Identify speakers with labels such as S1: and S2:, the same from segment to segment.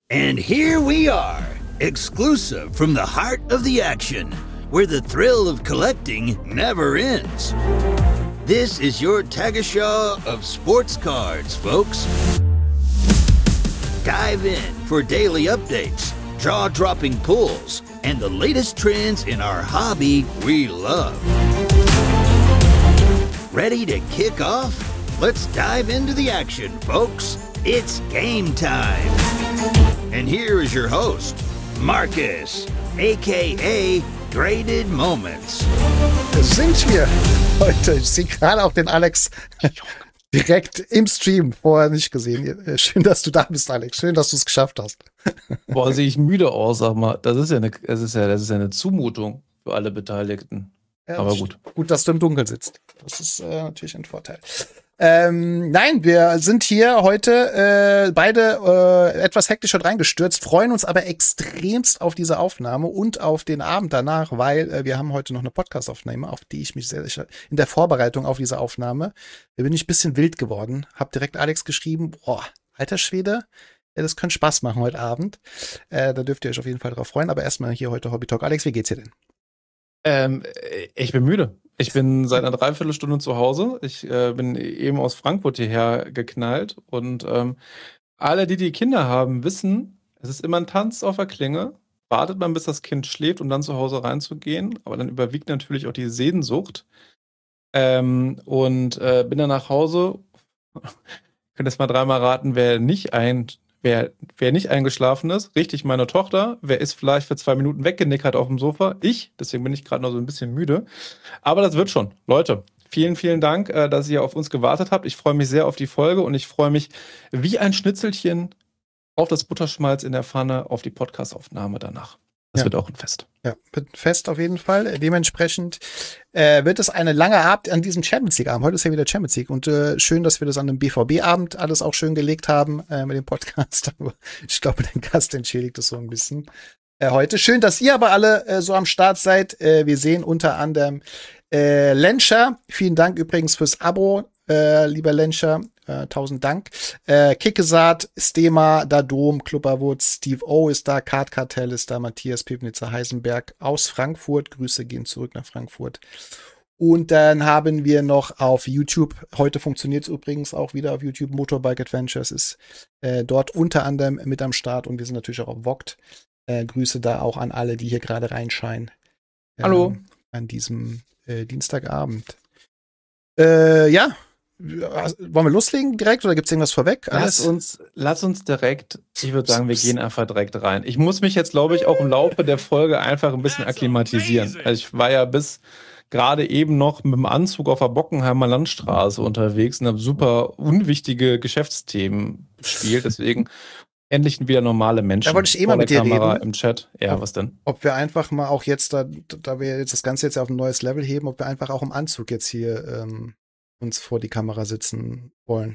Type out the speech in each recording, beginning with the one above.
S1: And here we are, exclusive from the heart of the action, where the thrill of collecting never ends. This is your Tagesschau of sports cards, folks. Dive in for daily updates, jaw-dropping pulls, and the latest trends in our hobby we love. Ready to kick off? Let's dive into the action, folks. It's game time. And here is your host, Marcus, a.k.a. Graded Moments.
S2: Sind wir heute. Ich sehe gerade auch den Alex direkt im Stream vorher nicht gesehen. Schön, dass du da bist, Alex. Schön, dass du es geschafft hast.
S3: Boah, sehe ich müde aus, sag mal. Das ist ja eine Zumutung für alle Beteiligten.
S2: Ja,
S3: aber gut.
S2: Gut, dass du im Dunkeln sitzt. Das ist natürlich ein Vorteil. Nein, wir sind hier heute beide etwas hektisch reingestürzt, freuen uns aber extremst auf diese Aufnahme und auf den Abend danach, weil wir haben heute noch eine Podcast-Aufnahme, auf die ich mich sehr sicher in der Vorbereitung auf diese Aufnahme bin ich ein bisschen wild geworden. Hab direkt Alex geschrieben, boah, alter Schwede, ja, das könnte Spaß machen heute Abend. Da dürft ihr euch auf jeden Fall drauf freuen, aber erstmal hier heute Hobby Talk. Alex, wie geht's dir denn?
S3: Ich bin müde. Ich bin seit einer Dreiviertelstunde zu Hause. Ich bin eben aus Frankfurt hierher geknallt. Und alle, die Kinder haben, wissen, es ist immer ein Tanz auf der Klinge. Wartet man, bis das Kind schläft, um dann zu Hause reinzugehen. Aber dann überwiegt natürlich auch die Sehnsucht. Bin dann nach Hause. Könnt jetzt mal dreimal raten, wer nicht eingeschlafen ist. Richtig, meine Tochter. Wer ist vielleicht für 2 Minuten weggenickert auf dem Sofa? Ich. Deswegen bin ich gerade noch so ein bisschen müde. Aber das wird schon. Leute, vielen, vielen Dank, dass ihr auf uns gewartet habt. Ich freue mich sehr auf die Folge und ich freue mich wie ein Schnitzelchen auf das Butterschmalz in der Pfanne, auf die Podcast-Aufnahme danach. Das wird auch ein Fest.
S2: Ja, wird ein Fest auf jeden Fall. Dementsprechend wird es eine lange Abend an diesem Champions League-Abend. Heute ist ja wieder Champions League. Und schön, dass wir das an einem BVB-Abend alles auch schön gelegt haben mit dem Podcast. Ich glaube, der Gast entschädigt das so ein bisschen heute. Schön, dass ihr aber alle so am Start seid. Wir sehen unter anderem Lenscher. Vielen Dank übrigens fürs Abo, lieber Lenscher. 1000 Dank. Kickesaat, Stema, Dadom, Klubberwurz, Steve O ist da, Kartkartell ist da, Matthias Pibnitzer, Heisenberg aus Frankfurt. Grüße gehen zurück nach Frankfurt. Und dann haben wir noch auf YouTube, heute funktioniert es übrigens auch wieder auf YouTube, Motorbike Adventures ist dort unter anderem mit am Start und wir sind natürlich auch auf Vogt. Grüße da auch an alle, die hier gerade reinscheinen.
S3: Hallo.
S2: An diesem Dienstagabend. Ja. Wollen wir loslegen direkt oder gibt es irgendwas vorweg?
S3: Lass uns direkt, ich würde sagen, wir gehen einfach direkt rein. Ich muss mich jetzt, glaube ich, auch im Laufe der Folge einfach ein bisschen akklimatisieren. Also ich war ja bis gerade eben noch mit dem Anzug auf der Bockenheimer Landstraße unterwegs und habe super unwichtige Geschäftsthemen gespielt. Deswegen endlich wieder normale Menschen.
S2: Da wollte ich mal mit dir
S3: Kamera
S2: reden.
S3: Im Chat. Ja, was denn?
S2: Ob wir einfach mal auch jetzt, da wir jetzt das Ganze jetzt auf ein neues Level heben, ob wir einfach auch im Anzug jetzt hier uns vor die Kamera sitzen wollen.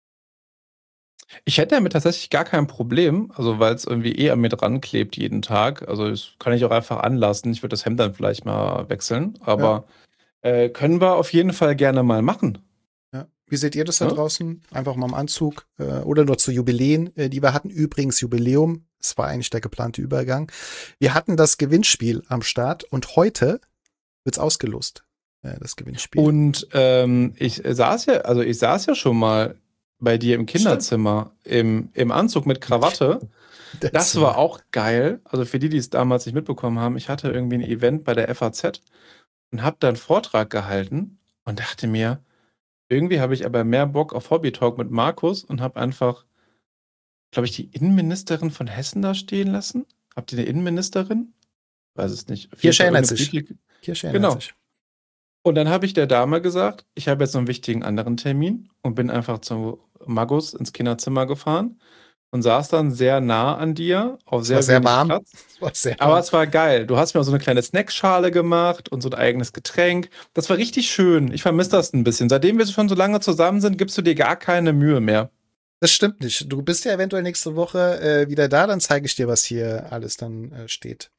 S3: Ich hätte damit tatsächlich gar kein Problem, also weil es irgendwie an mir dran klebt jeden Tag. Also das kann ich auch einfach anlassen. Ich würde das Hemd dann vielleicht mal wechseln, aber können wir auf jeden Fall gerne mal machen.
S2: Ja. Wie seht ihr das da draußen? Einfach mal im Anzug oder nur zu Jubiläen, die wir hatten. Übrigens Jubiläum, es war eigentlich der geplante Übergang. Wir hatten das Gewinnspiel am Start und heute wird's ausgelost. Das Gewinnspiel.
S3: Und ich saß ja schon mal bei dir im Kinderzimmer im Anzug mit Krawatte. Das war auch geil. Also für die es damals nicht mitbekommen haben, ich hatte irgendwie ein Event bei der FAZ und habe da einen Vortrag gehalten und dachte mir, irgendwie habe ich aber mehr Bock auf Hobby Talk mit Markus und habe einfach, glaube ich, die Innenministerin von Hessen da stehen lassen. Habt ihr eine Innenministerin? Weiß es nicht.
S2: Kirsch erinnert sich.
S3: Genau. Und dann habe ich der Dame gesagt, ich habe jetzt noch einen wichtigen anderen Termin und bin einfach zu Magus ins Kinderzimmer gefahren und saß dann sehr nah an dir, auf sehr
S2: warm.
S3: Platz. Aber es war geil. Du hast mir auch so eine kleine Snackschale gemacht und so ein eigenes Getränk. Das war richtig schön. Ich vermisse das ein bisschen. Seitdem wir schon so lange zusammen sind, gibst du dir gar keine Mühe mehr.
S2: Das stimmt nicht. Du bist ja eventuell nächste Woche wieder da, dann zeige ich dir, was hier alles dann steht.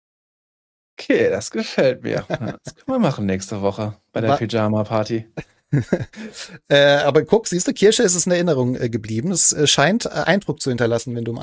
S3: Okay, das gefällt mir. Das können wir machen nächste Woche bei der Pyjama-Party.
S2: Aber guck, siehst du, Kirsche ist es in Erinnerung geblieben. Es scheint Eindruck zu hinterlassen, wenn du im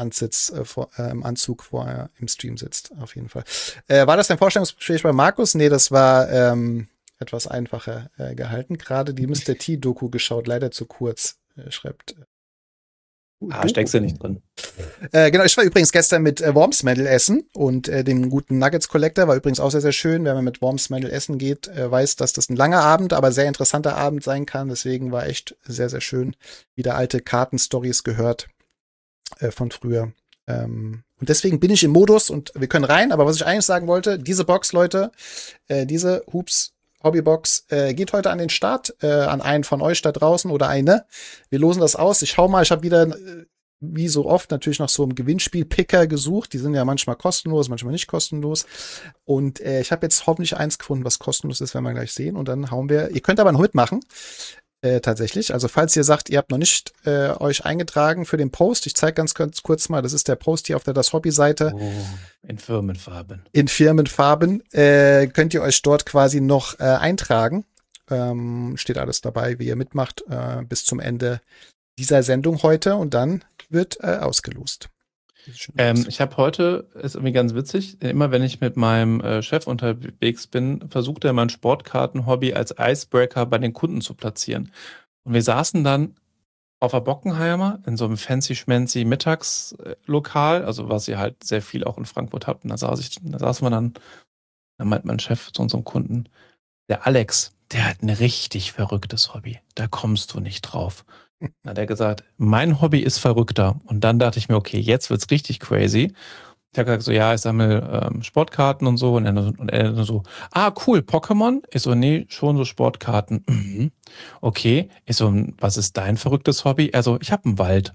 S2: Anzug im Stream sitzt, auf jeden Fall. War das dein Vorstellungsgespräch bei Markus? Nee, das war etwas einfacher gehalten. Gerade die Mr. T-Doku geschaut, leider zu kurz, schreibt.
S3: Steckst du nicht drin.
S2: Genau, ich war übrigens gestern mit Worms Medal essen und dem guten Nuggets Collector. War übrigens auch sehr, sehr schön. Wenn man mit Worms Medal essen geht, weiß, dass das ein langer Abend, aber sehr interessanter Abend sein kann. Deswegen war echt sehr, sehr schön. Wieder alte Kartenstories gehört von früher. Und deswegen bin ich im Modus und wir können rein. Aber was ich eigentlich sagen wollte, diese Box, Leute, diese Hoops Hobbybox geht heute an den Start, an einen von euch da draußen oder eine. Wir losen das aus. Ich schau mal, ich habe wieder, wie so oft, natürlich nach so einem Gewinnspiel-Picker gesucht. Die sind ja manchmal kostenlos, manchmal nicht kostenlos. Und ich habe jetzt hoffentlich eins gefunden, was kostenlos ist, werden wir gleich sehen. Und dann hauen wir, ihr könnt aber noch mitmachen. Tatsächlich. Also falls ihr sagt, ihr habt noch nicht euch eingetragen für den Post, ich zeige ganz kurz mal, das ist der Post hier auf der Das Hobby-Seite.
S3: Oh, in Firmenfarben.
S2: In Firmenfarben könnt ihr euch dort quasi noch eintragen. Steht alles dabei, wie ihr mitmacht bis zum Ende dieser Sendung heute und dann wird ausgelost.
S3: Ich habe heute, ist irgendwie ganz witzig, immer wenn ich mit meinem Chef unterwegs bin, versucht er mein Sportkarten-Hobby als Icebreaker bei den Kunden zu platzieren. Und wir saßen dann auf der Bockenheimer in so einem fancy-schmancy Mittagslokal, also was ihr halt sehr viel auch in Frankfurt habt. Und da saßen wir dann meint mein Chef zu unserem Kunden, der Alex, der hat ein richtig verrücktes Hobby. Da kommst du nicht drauf. Dann hat er gesagt, mein Hobby ist verrückter. Und dann dachte ich mir, okay, jetzt wird's richtig crazy. Ich habe gesagt, so, ja, ich sammle Sportkarten und so. Und er so, cool, Pokémon? Ich so, nee, schon so Sportkarten. Mhm. Okay. Ich so, was ist dein verrücktes Hobby? Er so, ich habe einen Wald.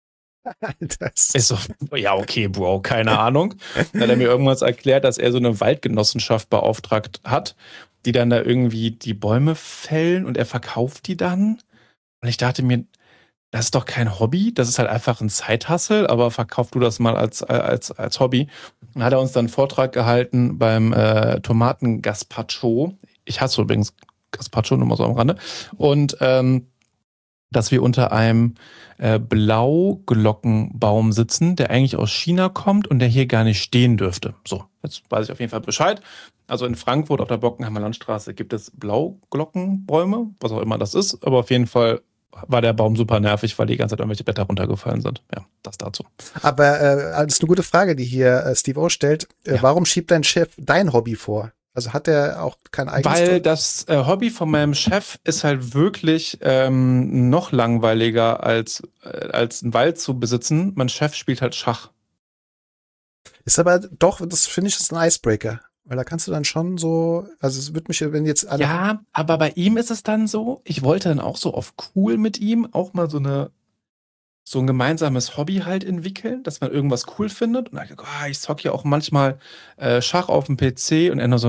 S3: Ich so, ja, okay, Bro, keine Ahnung. Dann hat er mir irgendwas erklärt, dass er so eine Waldgenossenschaft beauftragt hat, die dann da irgendwie die Bäume fällen und er verkauft die dann. Und ich dachte mir, das ist doch kein Hobby, das ist halt einfach ein Zeithassel, aber verkauf du das mal als Hobby. Dann hat er uns dann einen Vortrag gehalten beim Tomaten-Gazpacho. Ich hasse übrigens Gazpacho, nur mal so am Rande. Und dass wir unter einem Blauglockenbaum sitzen, der eigentlich aus China kommt und der hier gar nicht stehen dürfte. So, jetzt weiß ich auf jeden Fall Bescheid. Also in Frankfurt auf der Bockenheimer Landstraße gibt es Blauglockenbäume, was auch immer das ist, aber auf jeden Fall war der Baum super nervig, weil die ganze Zeit irgendwelche Blätter runtergefallen sind. Ja, das dazu.
S2: Aber das ist eine gute Frage, die hier Steve O stellt. Ja. Warum schiebt dein Chef dein Hobby vor? Also hat er auch kein eigenes?
S3: Weil das Hobby von meinem Chef ist halt wirklich noch langweiliger als einen Wald zu besitzen. Mein Chef spielt halt Schach.
S2: Ist aber doch, das finde ich, ist ein Icebreaker. Weil da kannst du dann schon so, also es wird mich, wenn jetzt alle.
S3: Ja, aber bei ihm ist es dann so, ich wollte dann auch so auf cool mit ihm auch mal so ein gemeinsames Hobby halt entwickeln, dass man irgendwas cool findet. Und dann dachte ich, ich zocke ja auch manchmal Schach auf dem PC und er nur so,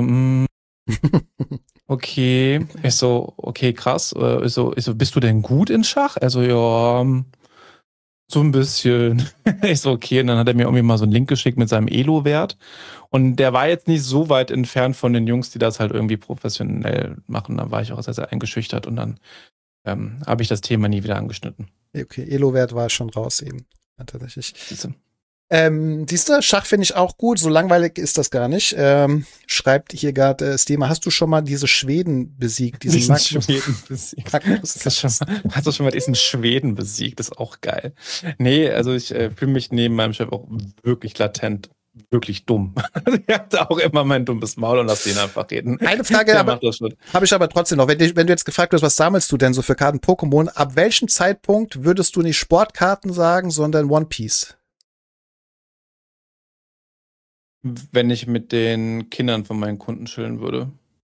S3: okay. Ich so, okay, krass. Ich so, bist du denn gut in Schach? Er so, ja, so ein bisschen. Ich so, okay. Und dann hat er mir irgendwie mal so einen Link geschickt mit seinem Elo-Wert. Und der war jetzt nicht so weit entfernt von den Jungs, die das halt irgendwie professionell machen. Da war ich auch sehr, sehr eingeschüchtert und dann habe ich das Thema nie wieder angeschnitten.
S2: Okay, Elo-Wert war schon raus eben. Ja, tatsächlich. Siehst du, Schach finde ich auch gut. So langweilig ist das gar nicht. Schreibt hier gerade Stema, hast du schon mal diese Schweden besiegt?
S3: Diesen Schweden besiegt. Hast du schon mal diesen Schweden besiegt? Das ist auch geil. Nee, also ich fühle mich neben meinem Chef auch wirklich latent wirklich dumm. Ich hatte auch immer mein dummes Maul und lass den einfach reden.
S2: Eine Frage habe ich aber trotzdem noch. Wenn du jetzt gefragt wirst, was sammelst du denn so für Karten Pokémon, ab welchem Zeitpunkt würdest du nicht Sportkarten sagen, sondern One Piece?
S3: Wenn ich mit den Kindern von meinen Kunden chillen würde.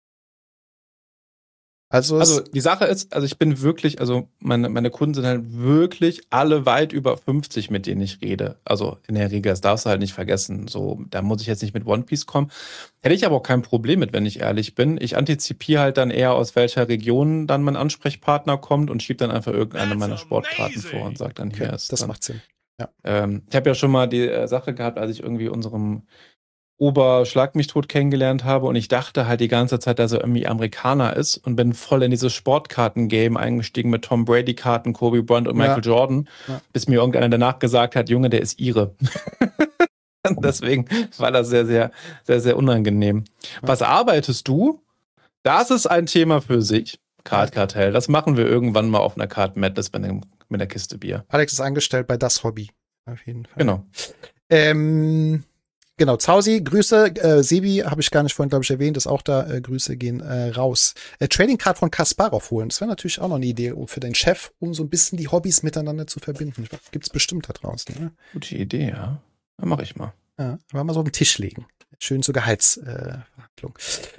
S3: Also die Sache ist, also ich bin wirklich, also meine Kunden sind halt wirklich alle weit über 50, mit denen ich rede. Also in der Regel, das darfst du halt nicht vergessen. So, da muss ich jetzt nicht mit One Piece kommen. Hätte ich aber auch kein Problem mit, wenn ich ehrlich bin. Ich antizipiere halt dann eher, aus welcher Region dann mein Ansprechpartner kommt und schiebe dann einfach irgendeine meiner Sportkarten vor und sage dann, hier ist
S2: das
S3: dann,
S2: macht Sinn. Ja.
S3: Ich habe ja schon mal die Sache gehabt, als ich irgendwie unserem Oberschlag mich tot kennengelernt habe und ich dachte halt die ganze Zeit, dass er irgendwie Amerikaner ist und bin voll in dieses Sportkarten-Game eingestiegen mit Tom Brady-Karten, Kobe Bryant und Michael Jordan, bis mir irgendeiner danach gesagt hat, Junge, der ist Ire. Deswegen war das sehr, sehr, sehr, sehr unangenehm. Was arbeitest du? Das ist ein Thema für sich. Kartkartell. Das machen wir irgendwann mal auf einer Card Madness mit der Kiste Bier.
S2: Alex ist angestellt bei Das Hobby. Auf jeden Fall.
S3: Genau.
S2: Genau, Zausi, Grüße. Sebi, habe ich gar nicht vorhin, glaube ich, erwähnt, ist auch da. Grüße gehen raus. Trading Card von Kasparov holen. Das wäre natürlich auch noch eine Idee für den Chef, um so ein bisschen die Hobbys miteinander zu verbinden. Gibt's bestimmt da draußen. Ne?
S3: Gute Idee, ja. Dann mache ich mal.
S2: Ja, mal so auf den Tisch legen. Schön zur Gehaltsverhandlung.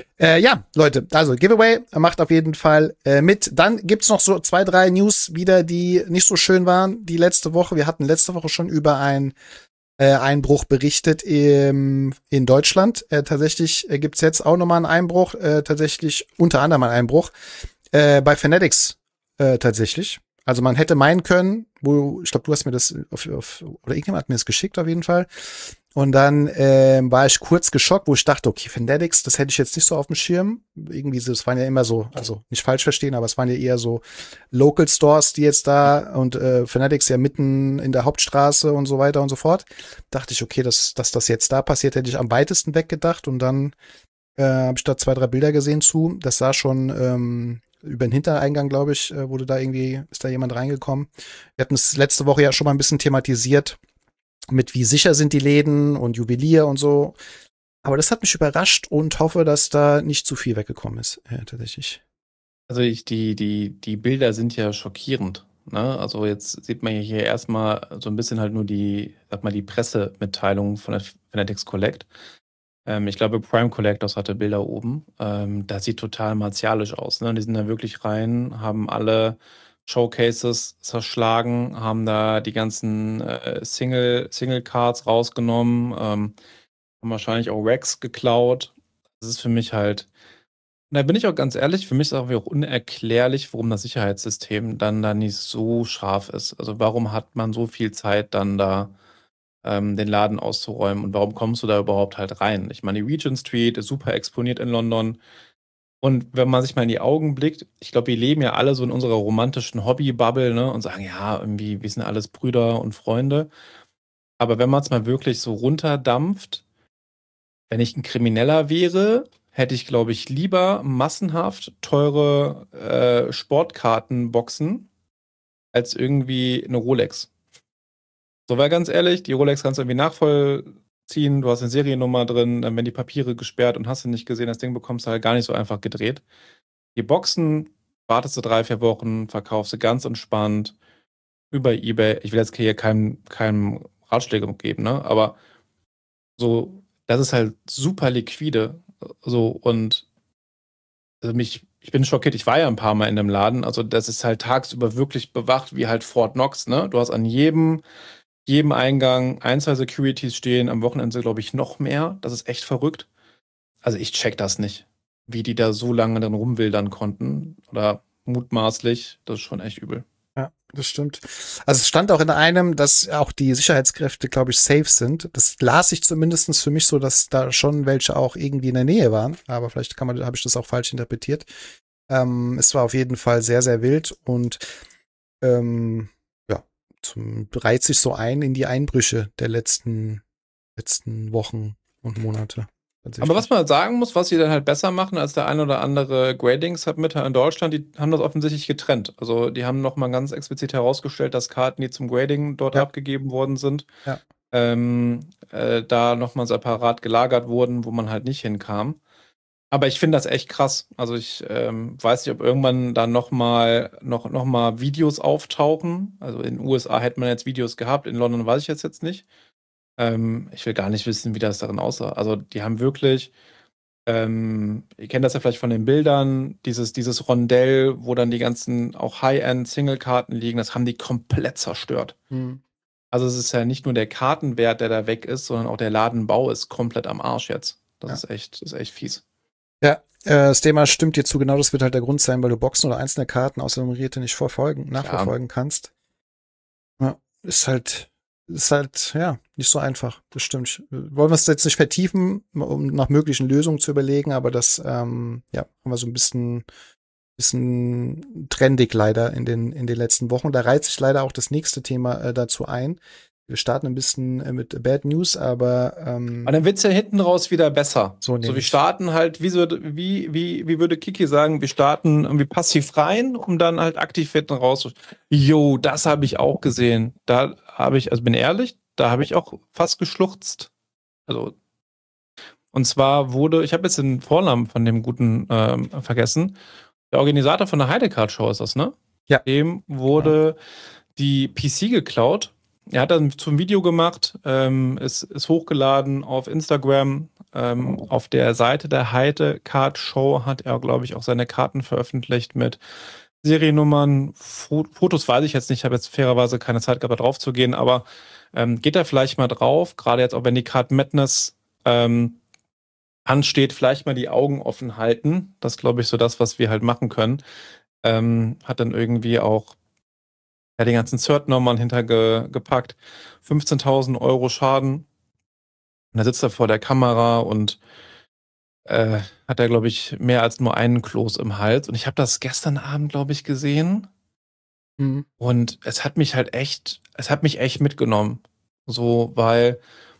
S2: Ja, Leute, also Giveaway macht auf jeden Fall mit. Dann gibt's noch so 2, 3 News wieder, die nicht so schön waren die letzte Woche. Wir hatten letzte Woche schon über einen Einbruch berichtet in Deutschland. Tatsächlich gibt's jetzt auch nochmal einen Einbruch, tatsächlich unter anderem einen Einbruch bei Fanatics tatsächlich. Also man hätte meinen können, ich glaube, du hast mir das oder irgendjemand hat mir das geschickt auf jeden Fall. Und dann war ich kurz geschockt, wo ich dachte, okay, Fanatics, das hätte ich jetzt nicht so auf dem Schirm. Irgendwie, das waren ja immer so, also nicht falsch verstehen, aber es waren ja eher so Local Stores, die jetzt da und Fanatics ja mitten in der Hauptstraße und so weiter und so fort. Dachte ich, okay, dass das jetzt da passiert, hätte ich am weitesten weggedacht. Und dann habe ich da 2, 3 Bilder gesehen zu. Das sah schon über den Hintereingang, glaube ich, ist da jemand reingekommen. Wir hatten es letzte Woche ja schon mal ein bisschen thematisiert, mit wie sicher sind die Läden und Juwelier und so. Aber das hat mich überrascht und hoffe, dass da nicht zu viel weggekommen ist, tatsächlich.
S3: Also die Bilder sind ja schockierend. Ne? Also jetzt sieht man hier erstmal so ein bisschen halt nur die Pressemitteilung von der Fanatics Collect. Ich glaube, Prime Collectors hatte Bilder oben. Das sieht total martialisch aus. Ne? Die sind da wirklich rein, haben alle Showcases zerschlagen, haben da die ganzen Single-Cards rausgenommen, haben wahrscheinlich auch Racks geklaut. Das ist für mich halt, da bin ich auch ganz ehrlich, für mich ist auch unerklärlich, warum das Sicherheitssystem dann da nicht so scharf ist. Also warum hat man so viel Zeit dann da den Laden auszuräumen und warum kommst du da überhaupt halt rein? Ich meine, die Regent Street ist super exponiert in London. Und wenn man sich mal in die Augen blickt, ich glaube, wir leben ja alle so in unserer romantischen Hobby-Bubble, ne, und sagen, ja, irgendwie, wir sind alles Brüder und Freunde. Aber wenn man es mal wirklich so runterdampft, wenn ich ein Krimineller wäre, hätte ich, glaube ich, lieber massenhaft teure Sportkartenboxen als irgendwie eine Rolex. So, weil ganz ehrlich, die Rolex kannst du irgendwie nachvollziehen, du hast eine Seriennummer drin, dann werden die Papiere gesperrt und hast du nicht gesehen, das Ding bekommst du halt gar nicht so einfach gedreht. Die Boxen wartest du 3, 4 Wochen, verkaufst du ganz entspannt über eBay. Ich will jetzt hier keinem Ratschläge geben, ne? Aber so, das ist halt super liquide. So, und also ich bin schockiert, ich war ja ein paar Mal in dem Laden. Also, das ist halt tagsüber wirklich bewacht, wie halt Fort Knox, ne? Du hast an jedem Eingang 1, 2 Securities stehen, am Wochenende, glaube ich, noch mehr. Das ist echt verrückt. Also ich check das nicht, wie die da so lange dann rumwildern konnten. Oder mutmaßlich, das ist schon echt übel.
S2: Ja, das stimmt. Also es stand auch in einem, dass auch die Sicherheitskräfte, glaube ich, safe sind. Das las ich zumindest für mich so, dass da schon welche auch irgendwie in der Nähe waren. Aber vielleicht habe ich das auch falsch interpretiert. Es war auf jeden Fall sehr, sehr wild und reiht sich so ein in die Einbrüche der letzten Wochen und Monate.
S3: Aber was man halt sagen muss, was sie dann halt besser machen als der ein oder andere Grading-Submitter in Deutschland, die haben das offensichtlich getrennt. Also die haben nochmal ganz explizit herausgestellt, dass Karten, die zum Grading dort abgegeben worden sind, da nochmal separat gelagert wurden, wo man halt nicht hinkam. Aber ich finde das echt krass. Also ich weiß nicht, ob irgendwann da noch mal Videos auftauchen. Also in den USA hätte man jetzt Videos gehabt, in London weiß ich jetzt nicht. Ich will gar nicht wissen, wie das darin aussah. Also die haben wirklich, ihr kennt das ja vielleicht von den Bildern, dieses Rondell, wo dann die ganzen auch High-End-Single-Karten liegen, das haben die komplett zerstört. Also es ist ja nicht nur der Kartenwert, der da weg ist, sondern auch der Ladenbau ist komplett am Arsch jetzt. Das ist echt fies.
S2: Ja, das Thema stimmt dir zu. Genau, das wird halt der Grund sein, weil du Boxen oder einzelne Karten außer nummerierte nicht nachverfolgen kannst. Ja, ist halt ist halt, ja, nicht so einfach. Das stimmt. Wollen wir es jetzt nicht vertiefen, um nach möglichen Lösungen zu überlegen, aber das, ja, haben wir so ein bisschen trendig leider in den letzten Wochen. Da reiht sich leider auch das nächste Thema dazu ein. Wir starten ein bisschen mit Bad News, aber
S3: Und dann wird's ja hinten raus wieder besser.
S2: So
S3: wir
S2: nämlich.
S3: starten halt, wie würde Kiki sagen, wir starten irgendwie passiv rein, um dann halt aktiv hinten raus. Jo, das habe ich auch gesehen. Da habe ich, also bin ehrlich, da habe ich auch fast geschluchzt. Also, und zwar ich habe jetzt den Vornamen von dem Guten vergessen. Der Organisator von der Heidecard-Show ist das, ne?
S2: Ja.
S3: Dem wurde die PC geklaut. Er hat dann zum Video gemacht, ist hochgeladen auf Instagram. Auf der Seite der Heidecard-Show hat er, glaube ich, auch seine Karten veröffentlicht mit Seriennummern. Fotos weiß ich jetzt nicht, ich habe jetzt fairerweise keine Zeit gehabt, da drauf zu gehen, aber geht da vielleicht mal drauf, gerade jetzt auch wenn die Card Madness ansteht, vielleicht mal die Augen offen halten. Das ist, glaube ich, so das, was wir halt machen können. Hat dann irgendwie auch die ganzen Cert-Nummern hintergepackt. 15.000 Euro Schaden. Und da sitzt er vor der Kamera und hat er, glaube ich, mehr als nur einen Kloß im Hals. Und ich habe das gestern Abend, glaube ich, gesehen.
S2: Mhm.
S3: Und es hat mich echt mitgenommen. So, weil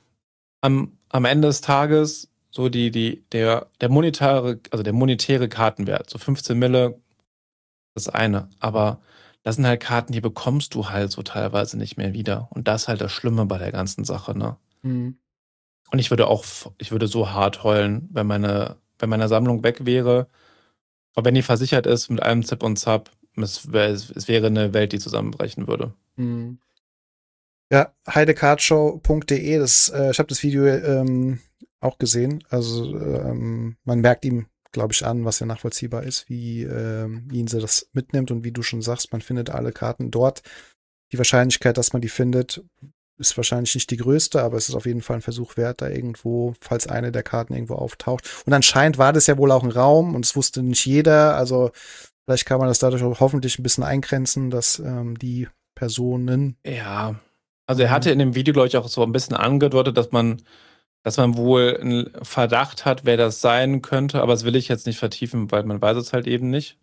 S3: am Ende des Tages so der monetäre Kartenwert, so 15 Mille, das eine. Aber das sind halt Karten, die bekommst du halt so teilweise nicht mehr wieder. Und das ist halt das Schlimme bei der ganzen Sache, ne?
S2: Mhm.
S3: Und ich würde so hart heulen, wenn meine Sammlung weg wäre. Aber wenn die versichert ist mit allem Zip und Zap, es wäre eine Welt, die zusammenbrechen würde.
S2: Mhm. Ja, heidecardshow.de, ich habe das Video auch gesehen. Also man merkt ihm, glaube ich, an, was ja nachvollziehbar ist, wie ihn sie das mitnimmt und wie du schon sagst, man findet alle Karten dort. Die Wahrscheinlichkeit, dass man die findet, ist wahrscheinlich nicht die größte, aber es ist auf jeden Fall ein Versuch wert, da irgendwo, falls eine der Karten irgendwo auftaucht. Und anscheinend war das ja wohl auch ein Raum und es wusste nicht jeder. Also vielleicht kann man das dadurch auch hoffentlich ein bisschen eingrenzen, dass die Personen.
S3: Ja, also er hatte in dem Video, glaube ich, auch so ein bisschen angedeutet, dass man wohl einen Verdacht hat, wer das sein könnte, aber das will ich jetzt nicht vertiefen, weil man weiß es halt eben nicht.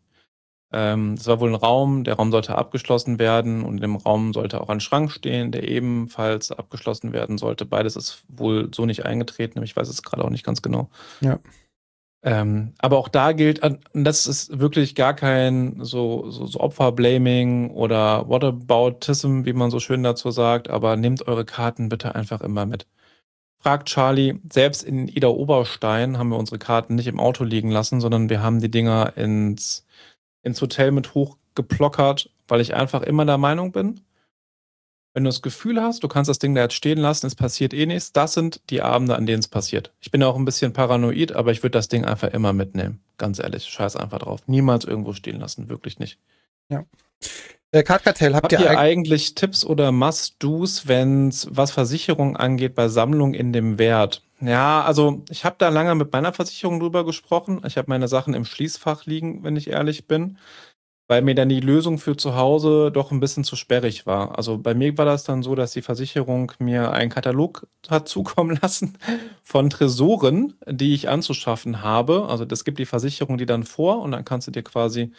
S3: Es war wohl ein Raum, der Raum sollte abgeschlossen werden und in dem Raum sollte auch ein Schrank stehen, der ebenfalls abgeschlossen werden sollte. Beides ist wohl so nicht eingetreten, aber ich weiß es gerade auch nicht ganz genau.
S2: Ja.
S3: Aber auch da gilt, und das ist wirklich gar kein so Opferblaming oder Whataboutism, wie man so schön dazu sagt, aber nehmt eure Karten bitte einfach immer mit. Fragt Charlie, selbst in Ida Oberstein haben wir unsere Karten nicht im Auto liegen lassen, sondern wir haben die Dinger ins Hotel mit hochgeplockert, weil ich einfach immer der Meinung bin, wenn du das Gefühl hast, du kannst das Ding da jetzt stehen lassen, es passiert eh nichts, das sind die Abende, an denen es passiert. Ich bin auch ein bisschen paranoid, aber ich würde das Ding einfach immer mitnehmen. Ganz ehrlich, scheiß einfach drauf. Niemals irgendwo stehen lassen, wirklich nicht.
S2: Ja. Kartkartell, habt ihr
S3: eigentlich Tipps oder Must-Dos, was Versicherung angeht, bei Sammlung in dem Wert? Ja, also ich habe da lange mit meiner Versicherung drüber gesprochen. Ich habe meine Sachen im Schließfach liegen, wenn ich ehrlich bin, weil mir dann die Lösung für zu Hause doch ein bisschen zu sperrig war. Also bei mir war das dann so, dass die Versicherung mir einen Katalog hat zukommen lassen von Tresoren, die ich anzuschaffen habe. Also das gibt die Versicherung die dann vor und dann kannst du dir quasi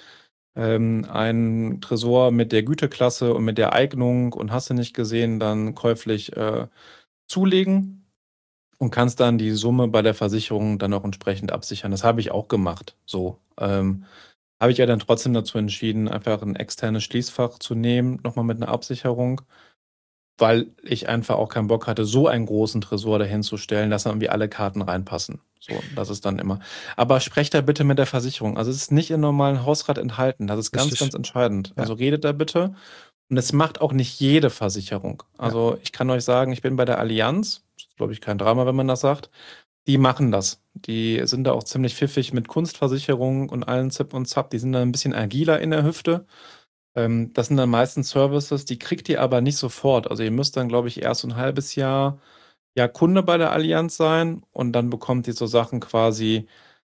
S3: einen Tresor mit der Güteklasse und mit der Eignung und hast du nicht gesehen, dann käuflich zulegen und kannst dann die Summe bei der Versicherung dann auch entsprechend absichern. Das habe ich auch gemacht. So. Habe ich ja dann trotzdem dazu entschieden, einfach ein externes Schließfach zu nehmen, nochmal mit einer Absicherung, weil ich einfach auch keinen Bock hatte, so einen großen Tresor dahin zu stellen, dass dann irgendwie alle Karten reinpassen. So, das ist dann immer. Aber sprecht da bitte mit der Versicherung. Also es ist nicht im normalen Hausrat enthalten. Das ist ganz, ganz entscheidend. Ja. Also redet da bitte. Und es macht auch nicht jede Versicherung. Also ich kann euch sagen, ich bin bei der Allianz. Das ist, glaube ich, kein Drama, wenn man das sagt. Die machen das. Die sind da auch ziemlich pfiffig mit Kunstversicherung und allen Zip und Zap. Die sind da ein bisschen agiler in der Hüfte. Das sind dann meistens Services, die kriegt ihr aber nicht sofort. Also ihr müsst dann, glaube ich, erst ein halbes Jahr Kunde bei der Allianz sein und dann bekommt ihr so Sachen quasi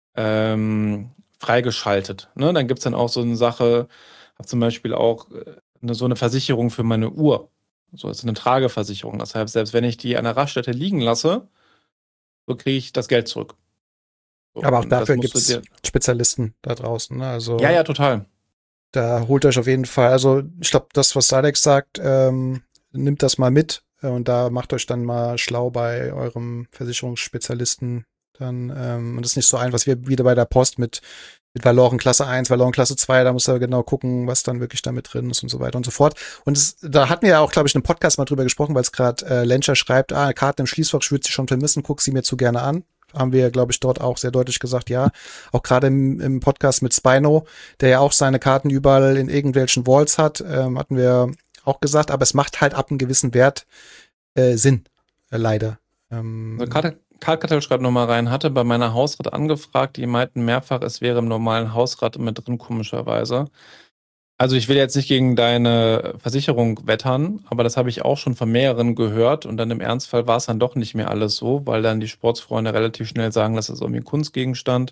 S3: freigeschaltet. Ne? Dann gibt es dann auch so eine Sache, habe zum Beispiel auch so eine Versicherung für meine Uhr. So, es ist eine Trageversicherung. Das heißt, selbst wenn ich die an der Raststätte liegen lasse, so kriege ich das Geld zurück. So,
S2: Aber auch
S3: und das
S2: dafür
S3: musst
S2: gibt
S3: du
S2: es
S3: dir.
S2: Spezialisten da draußen. Ne? Also
S3: Ja, total.
S2: da holt euch auf jeden Fall, also ich glaube, das, was Alex sagt, nimmt das mal mit und da macht euch dann mal schlau bei eurem Versicherungsspezialisten. Dann, und das ist nicht so einfach, was wir wieder bei der Post mit Valoren Klasse 1, Valoren Klasse 2, da musst du genau gucken, was dann wirklich damit drin ist und so weiter und so fort. Und da hatten wir ja auch, glaube ich, in einem Podcast mal drüber gesprochen, weil es gerade Lencher schreibt, Karten im Schließfach, ich würde sie schon vermissen, guck sie mir zu gerne an. Haben wir, glaube ich, dort auch sehr deutlich gesagt, ja. Auch gerade im Podcast mit Spino, der ja auch seine Karten überall in irgendwelchen Vaults hat, hatten wir auch gesagt, aber es macht halt ab einem gewissen Wert Sinn, leider.
S3: Also Kartkartell schreibt nochmal rein, hatte bei meiner Hausrat angefragt, die meinten mehrfach, es wäre im normalen Hausrat mit drin, komischerweise. Also ich will jetzt nicht gegen deine Versicherung wettern, aber das habe ich auch schon von mehreren gehört und dann im Ernstfall war es dann doch nicht mehr alles so, weil dann die Sportsfreunde relativ schnell sagen, das ist irgendwie ein Kunstgegenstand.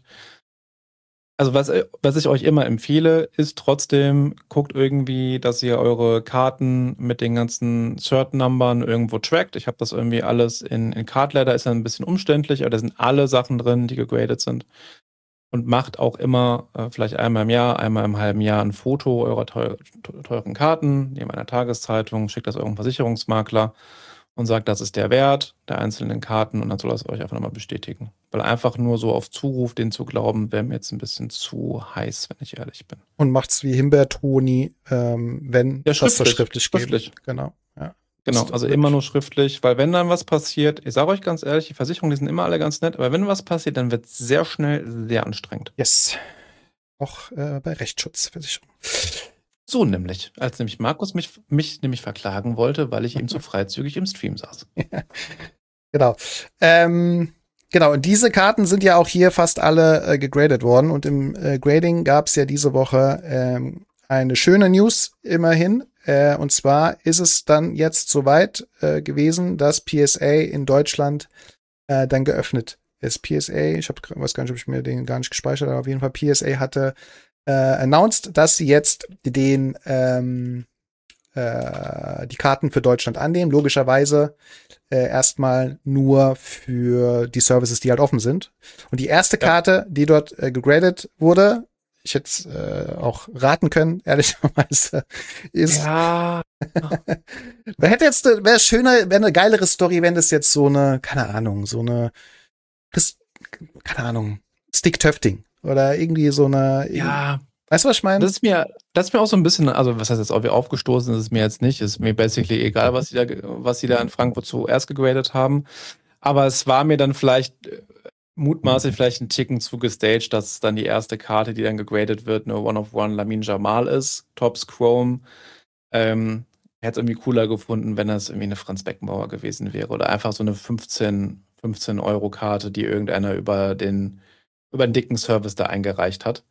S3: Also was ich euch immer empfehle, ist trotzdem, guckt irgendwie, dass ihr eure Karten mit den ganzen Cert-Numbern irgendwo trackt. Ich habe das irgendwie alles in Cardladder, ist ja ein bisschen umständlich, aber da sind alle Sachen drin, die gegradet sind. Und macht auch immer, vielleicht einmal im Jahr, einmal im halben Jahr ein Foto eurer teuren Karten, nehmt eine Tageszeitung, schickt das eurem Versicherungsmakler und sagt, das ist der Wert der einzelnen Karten und dann soll das euch einfach nochmal bestätigen. Weil einfach nur so auf Zuruf, den zu glauben, wäre mir jetzt ein bisschen zu heiß, wenn ich ehrlich bin.
S2: Und macht's wie Himbeer-Toni, wenn
S3: Ja,
S2: das so schriftlich geht.
S3: schriftlich.
S2: Genau, ja.
S3: Genau,
S2: Ist
S3: also
S2: wirklich-
S3: immer nur schriftlich, weil wenn dann was passiert, ich sage euch ganz ehrlich, die Versicherungen, die sind immer alle ganz nett, aber wenn was passiert, dann wird es sehr schnell sehr anstrengend.
S2: Yes. Auch bei Rechtsschutzversicherung.
S3: So nämlich, als nämlich Markus mich nämlich verklagen wollte, weil ich ihm zu freizügig im Stream saß.
S2: Genau. Genau, und diese Karten sind ja auch hier fast alle gegradet worden. Und im Grading gab es ja diese Woche eine schöne News immerhin. Und zwar ist es dann jetzt soweit gewesen, dass PSA in Deutschland dann geöffnet ist. PSA, weiß gar nicht, ob ich mir den gar nicht gespeichert habe, auf jeden Fall PSA hatte announced, dass sie jetzt die Karten für Deutschland annehmen. Logischerweise erstmal nur für die Services, die halt offen sind. Und die erste Karte, die dort gegradet wurde, ich hätte auch raten können, ehrlicherweise, ist.
S3: Ja.
S2: Wäre schöner, wäre eine geilere Story, wenn das jetzt so eine, keine Ahnung, Stick-Töfting oder irgendwie so eine.
S3: Ja.
S2: Weißt du, was ich meine?
S3: Das ist mir auch so ein bisschen, also was heißt jetzt, ob wir aufgestoßen ist es mir jetzt nicht, ist mir basically egal, was sie da in Frankfurt zuerst gegradet haben. Aber es war mir dann vielleicht mutmaßlich vielleicht ein Ticken zu gestaged, dass dann die erste Karte, die dann gegradet wird, eine One-of-One Lamine Jamal ist, Tops Chrome. Hätte es irgendwie cooler gefunden, wenn das irgendwie eine Franz Beckenbauer gewesen wäre oder einfach so eine 15 Euro Karte, die irgendeiner über den dicken Service da eingereicht hat.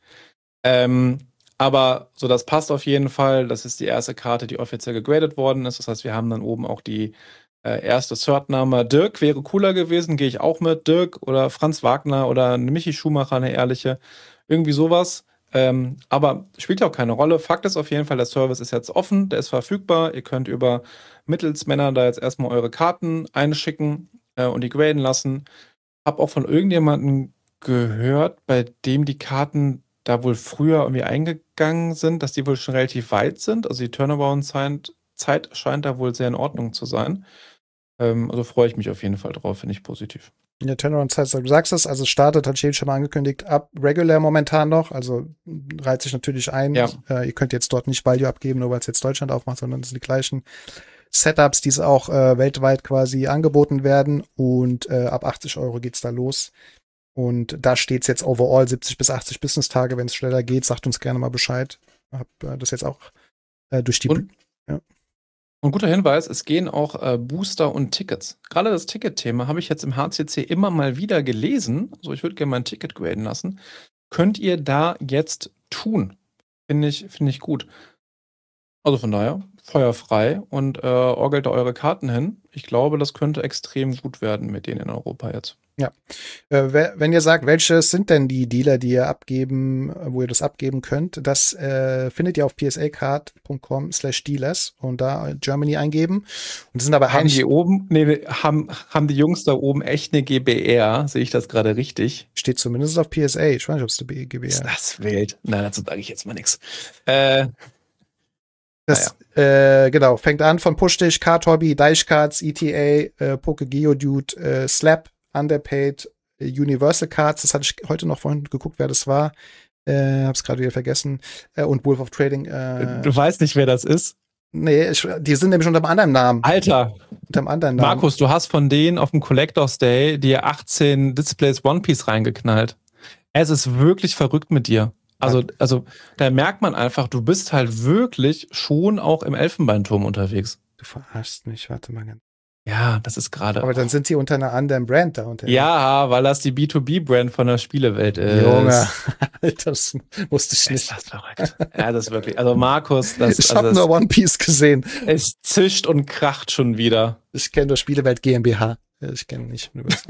S3: Aber so, das passt auf jeden Fall. Das ist die erste Karte, die offiziell gegradet worden ist. Das heißt, wir haben dann oben auch die erste Cert-Name. Dirk wäre cooler gewesen, gehe ich auch mit. Dirk oder Franz Wagner oder eine Michi Schumacher, eine ehrliche. Irgendwie sowas. Aber spielt ja auch keine Rolle. Fakt ist auf jeden Fall, der Service ist jetzt offen, der ist verfügbar. Ihr könnt über Mittelsmänner da jetzt erstmal eure Karten einschicken und die graden lassen. Hab auch von irgendjemandem gehört, bei dem die Karten da wohl früher irgendwie eingegangen sind, dass die wohl schon relativ weit sind. Also die Turnaround-Zeit scheint da wohl sehr in Ordnung zu sein. Also freue ich mich auf jeden Fall drauf, finde ich positiv.
S2: In der Turnaround-Zeit, du sagst es, also es startet, hat Shane schon mal angekündigt, ab regular momentan noch, also reiht sich natürlich ein.
S3: Ja.
S2: Ihr könnt jetzt dort nicht Value abgeben, nur weil es jetzt Deutschland aufmacht, sondern es sind die gleichen Setups, die auch weltweit quasi angeboten werden und ab 80 Euro geht's da los. Und da steht's jetzt overall 70 bis 80 Business-Tage. Wenn es schneller geht, sagt uns gerne mal Bescheid. Hab das jetzt auch durch die...
S3: Und guter Hinweis, es gehen auch Booster und Tickets. Gerade das Ticket-Thema habe ich jetzt im HCC immer mal wieder gelesen. Also ich würde gerne mein Ticket graden lassen. Könnt ihr da jetzt tun? Finde ich gut. Also von daher, feuerfrei und orgelt da eure Karten hin. Ich glaube, das könnte extrem gut werden mit denen in Europa jetzt.
S2: Ja. Wenn ihr sagt, welche sind denn die Dealer, die ihr wo ihr das abgeben könnt, das findet ihr auf psacard.com/dealers und da Germany eingeben. Und das sind aber
S3: haben die Jungs da oben echt eine GBR? Sehe ich das gerade richtig?
S2: Steht zumindest auf PSA. Ich weiß nicht, ob es eine GBR ist.
S3: Ist das wild? Nein, dazu sage ich jetzt mal nichts.
S2: Genau, fängt an von Pushstich, Card Hobby, Dice Cards, ETA, Poke Geodude, Slap, Underpaid, Universal Cards, das hatte ich heute noch vorhin geguckt, wer das war. Hab's gerade wieder vergessen. Und Wolf of Trading.
S3: Du weißt nicht, wer das ist?
S2: Nee, die sind nämlich unter einem anderen Namen.
S3: Alter!
S2: Unter einem anderen Namen.
S3: Markus, du hast von denen auf dem Collectors Day dir 18 Displays One Piece reingeknallt. Es ist wirklich verrückt mit dir. Also da merkt man einfach, du bist halt wirklich schon auch im Elfenbeinturm unterwegs.
S2: Du verarschst mich, warte mal ganz.
S3: Ja, das ist gerade.
S2: Aber dann sind sie unter einer anderen Brand da unterwegs.
S3: Ja, weil das die B2B-Brand von der Spielewelt ist.
S2: Junge, das wusste ich nicht.
S3: Ist das verrückt. Ja, das ist wirklich. Also Markus,
S2: ich habe nur One Piece gesehen.
S3: Es zischt und kracht schon wieder.
S2: Ich kenne nur Spielewelt GmbH. Ich kenne nicht.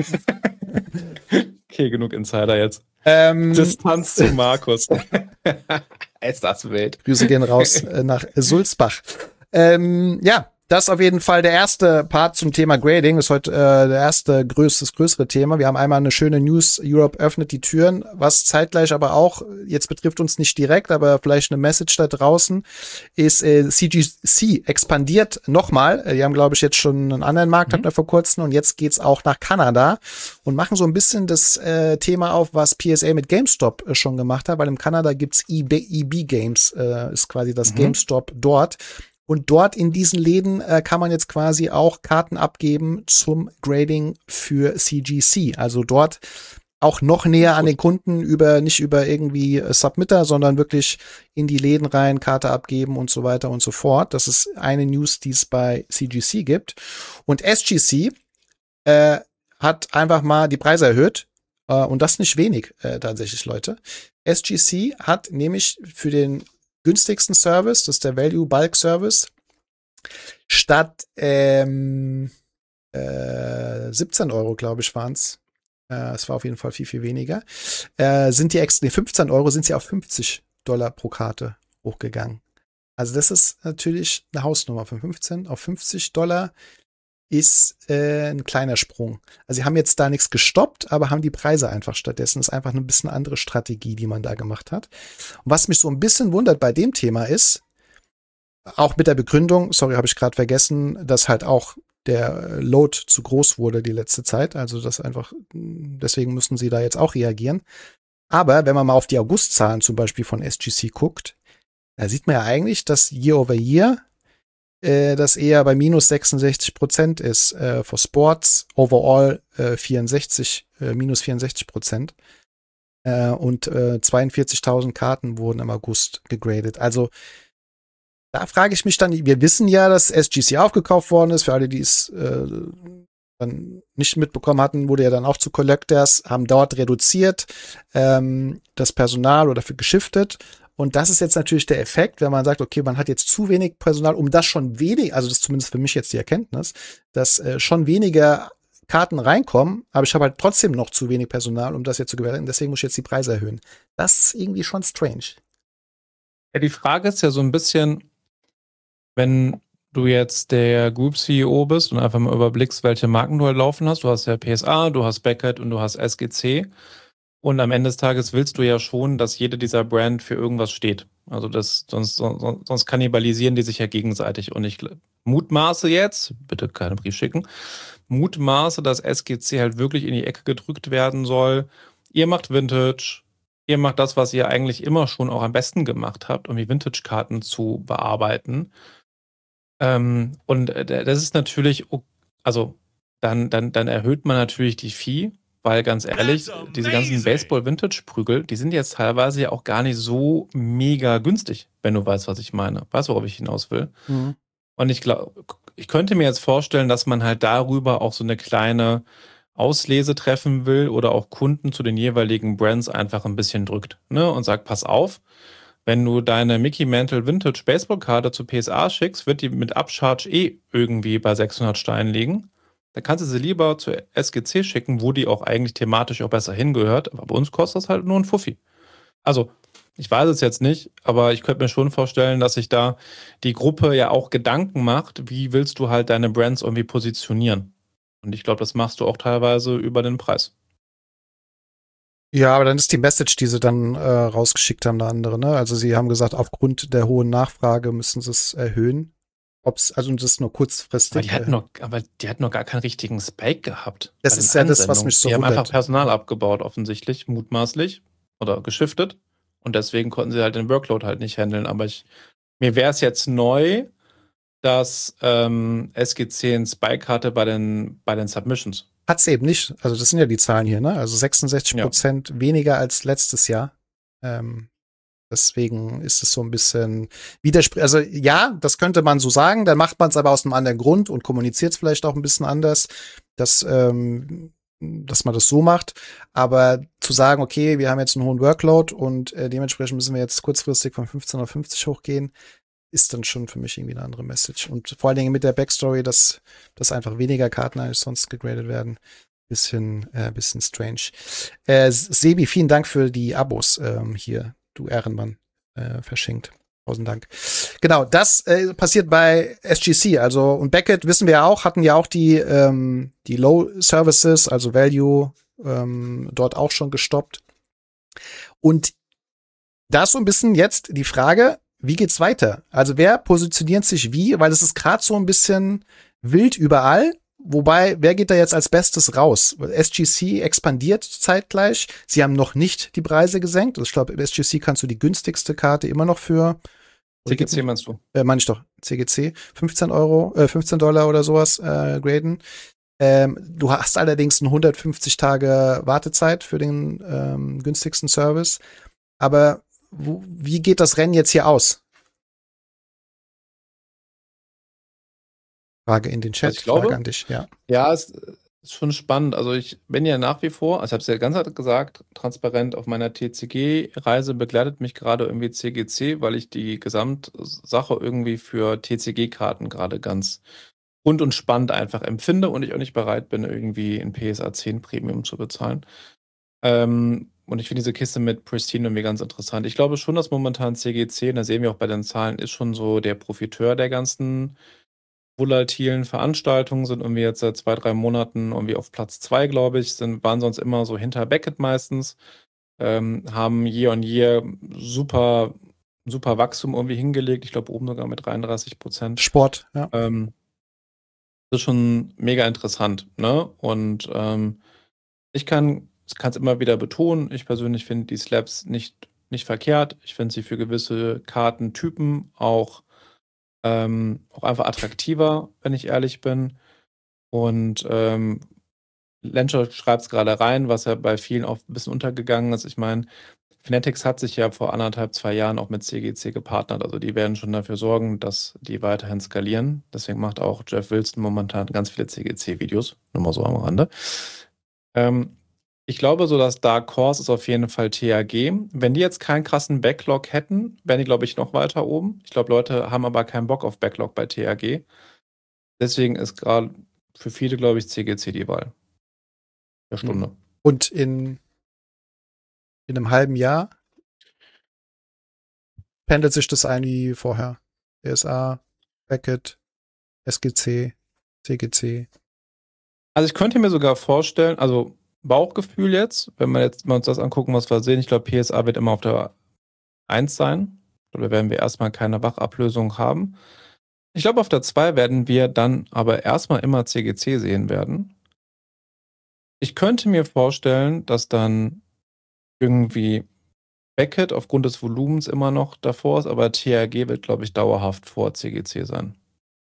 S3: Okay, genug Insider jetzt. Distanz zu Markus. Ist das wild.
S2: Grüße gehen raus nach Sulzbach. Ja, das ist auf jeden Fall der erste Part zum Thema Grading. Das ist heute das größere Thema. Wir haben einmal eine schöne News. Europe öffnet die Türen, was zeitgleich aber auch, jetzt betrifft uns nicht direkt, aber vielleicht eine Message da draußen, ist CGC expandiert nochmal. Die haben, glaube ich, jetzt schon einen anderen Markt, hatten wir vor kurzem, und jetzt geht's auch nach Kanada und machen so ein bisschen das Thema auf, was PSA mit GameStop schon gemacht hat, weil in Kanada gibt's EB Games, ist quasi das GameStop dort. Und dort in diesen Läden kann man jetzt quasi auch Karten abgeben zum Grading für CGC. Also dort auch noch näher an den Kunden nicht über irgendwie Submitter, sondern wirklich in die Läden rein, Karte abgeben und so weiter und so fort. Das ist eine News, die es bei CGC gibt. Und SGC hat einfach mal die Preise erhöht. Und das nicht wenig tatsächlich, Leute. SGC hat nämlich für den günstigsten Service, das ist der Value Bulk Service, statt 17 Euro, glaube ich, waren es. Es war auf jeden Fall viel, viel weniger. Sind die 15 Euro sind sie auf $50 pro Karte hochgegangen. Also das ist natürlich eine Hausnummer. Von 15 auf $50 ist ein kleiner Sprung. Also sie haben jetzt da nichts gestoppt, aber haben die Preise einfach stattdessen. Das ist einfach eine bisschen andere Strategie, die man da gemacht hat. Und was mich so ein bisschen wundert bei dem Thema ist, auch mit der Begründung, sorry, habe ich gerade vergessen, dass halt auch der Load zu groß wurde die letzte Zeit. Also das einfach, deswegen müssen sie da jetzt auch reagieren. Aber wenn man mal auf die Augustzahlen zum Beispiel von SGC guckt, da sieht man ja eigentlich, dass Year over Year das eher bei minus 66% ist. For Sports overall minus 64%. Und 42.000 Karten wurden im August gegradet. Also da frage ich mich dann, wir wissen ja, dass SGC aufgekauft worden ist. Für alle, die es dann nicht mitbekommen hatten, wurde ja dann auch zu Collectors, haben dort reduziert das Personal oder für geschiftet. Und das ist jetzt natürlich der Effekt, wenn man sagt, okay, man hat jetzt zu wenig Personal, um das schon wenig, also das ist zumindest für mich jetzt die Erkenntnis, dass schon weniger Karten reinkommen, aber ich habe halt trotzdem noch zu wenig Personal, um das jetzt zu gewährleisten. Deswegen muss ich jetzt die Preise erhöhen. Das ist irgendwie schon strange.
S3: Ja, die Frage ist ja so ein bisschen, wenn du jetzt der Group CEO bist und einfach mal überblickst, welche Marken du halt laufen hast. Du hast ja PSA, du hast Beckett und du hast SGC. Und am Ende des Tages willst du ja schon, dass jede dieser Brand für irgendwas steht. Also sonst kannibalisieren die sich ja gegenseitig. Und ich mutmaße jetzt, bitte keinen Brief schicken, mutmaße, dass SGC halt wirklich in die Ecke gedrückt werden soll. Ihr macht Vintage, ihr macht das, was ihr eigentlich immer schon auch am besten gemacht habt, um die Vintage-Karten zu bearbeiten. Und das ist natürlich, also dann erhöht man natürlich die Fee. Weil ganz ehrlich, diese ganzen Baseball-Vintage-Prügel, die sind jetzt teilweise ja auch gar nicht so mega günstig, wenn du weißt, was ich meine. Weißt du, worauf ich hinaus will? Mhm. Und ich glaube, ich könnte mir jetzt vorstellen, dass man halt darüber auch so eine kleine Auslese treffen will oder auch Kunden zu den jeweiligen Brands einfach ein bisschen drückt, ne? Und sagt, pass auf, wenn du deine Mickey Mantle Vintage Baseball-Karte zu PSA schickst, wird die mit Upcharge irgendwie bei 600 Steinen liegen. Dann kannst du sie lieber zu SGC schicken, wo die auch eigentlich thematisch auch besser hingehört. Aber bei uns kostet das halt nur ein Fuffi. Also, ich weiß es jetzt nicht, aber ich könnte mir schon vorstellen, dass sich da die Gruppe ja auch Gedanken macht, wie willst du halt deine Brands irgendwie positionieren. Und ich glaube, das machst du auch teilweise über den Preis.
S2: Ja, aber dann ist die Message, die sie dann rausgeschickt haben, eine andere, ne? Also sie haben gesagt, aufgrund der hohen Nachfrage müssen sie es erhöhen. Also das ist nur kurzfristig.
S3: Aber die hat noch gar keinen richtigen Spike gehabt.
S2: Das ist ja das, was mich so
S3: wundert. Die haben einfach
S2: wundert.
S3: Personal abgebaut, offensichtlich, mutmaßlich. Oder geschiftet. Und deswegen konnten sie halt den Workload halt nicht handeln. Aber mir wäre es jetzt neu, dass SGC einen Spike hatte bei den Submissions.
S2: Hat's eben nicht. Also das sind ja die Zahlen hier, ne? Also 66% weniger als letztes Jahr. Deswegen ist es so ein bisschen widersprüchlich. Also ja, das könnte man so sagen. Dann macht man es aber aus einem anderen Grund und kommuniziert es vielleicht auch ein bisschen anders, dass man das so macht. Aber zu sagen, okay, wir haben jetzt einen hohen Workload und dementsprechend müssen wir jetzt kurzfristig von 15 auf 50 hochgehen, ist dann schon für mich irgendwie eine andere Message. Und vor allen Dingen mit der Backstory, dass einfach weniger Karten als sonst gegradet werden. Bisschen strange. Sebi, vielen Dank für die Abos hier. Du Ehrenmann, verschenkt. 1000 Dank. Genau, das passiert bei SGC. Also, und Beckett, wissen wir ja auch, hatten ja auch die Low Services, also Value, dort auch schon gestoppt. Und da ist so ein bisschen jetzt die Frage, wie geht's weiter? Also, wer positioniert sich wie? Weil es ist gerade so ein bisschen wild überall. Wobei, wer geht da jetzt als Bestes raus? SGC expandiert zeitgleich. Sie haben noch nicht die Preise gesenkt. Also ich glaube, im SGC kannst du die günstigste Karte immer noch für
S3: CGC meinst du?
S2: Meine ich doch, CGC, $15 oder sowas graden. Du hast allerdings eine 150 Tage Wartezeit für den günstigsten Service. Aber wie geht das Rennen jetzt hier aus? Frage in den Chat,
S3: also ich glaube,
S2: Frage an dich, ja.
S3: Ja, es ist schon spannend. Also ich bin ja nach wie vor, also ich habe es ja ganz gesagt, transparent auf meiner TCG-Reise begleitet mich gerade irgendwie CGC, weil ich die Gesamtsache irgendwie für TCG-Karten gerade ganz rund und spannend einfach empfinde und ich auch nicht bereit bin, irgendwie ein PSA 10 Premium zu bezahlen. Und ich finde diese Kiste mit Pristine irgendwie ganz interessant. Ich glaube schon, dass momentan CGC, und da sehen wir auch bei den Zahlen, ist schon so der Profiteur der ganzen volatilen Veranstaltungen, sind irgendwie jetzt seit 2, 3 Monaten irgendwie auf Platz 2, glaube ich, waren sonst immer so hinter Beckett meistens, haben year on year super Wachstum irgendwie hingelegt, ich glaube oben sogar mit 33%.
S2: Sport, ja.
S3: Das ist schon mega interessant, ne? Und ich kann es immer wieder betonen, ich persönlich finde die Slabs nicht verkehrt, ich finde sie für gewisse Kartentypen auch einfach attraktiver, wenn ich ehrlich bin. Und Lencher schreibt es gerade rein, was ja bei vielen auch ein bisschen untergegangen ist. Ich meine, Fanatics hat sich ja vor 1,5, 2 Jahren auch mit CGC gepartnert. Also die werden schon dafür sorgen, dass die weiterhin skalieren. Deswegen macht auch Jeff Wilson momentan ganz viele CGC-Videos. Nur mal so am Rande. Ich glaube, so das Dark Horse ist auf jeden Fall TAG. Wenn die jetzt keinen krassen Backlog hätten, wären die, glaube ich, noch weiter oben. Ich glaube, Leute haben aber keinen Bock auf Backlog bei TAG. Deswegen ist gerade für viele, glaube ich, CGC die Wahl der Stunde.
S2: Und in einem halben Jahr pendelt sich das ein wie vorher. PSA, Beckett, SGC, CGC.
S3: Also ich könnte mir sogar vorstellen, also Bauchgefühl jetzt, wenn wir uns das angucken, was wir sehen, ich glaube, PSA wird immer auf der 1 sein. Oder werden wir erstmal keine Wachablösung haben. Ich glaube, auf der 2 werden wir dann aber erstmal immer CGC sehen werden. Ich könnte mir vorstellen, dass dann irgendwie Beckett aufgrund des Volumens immer noch davor ist, aber TAG wird, glaube ich, dauerhaft vor CGC sein.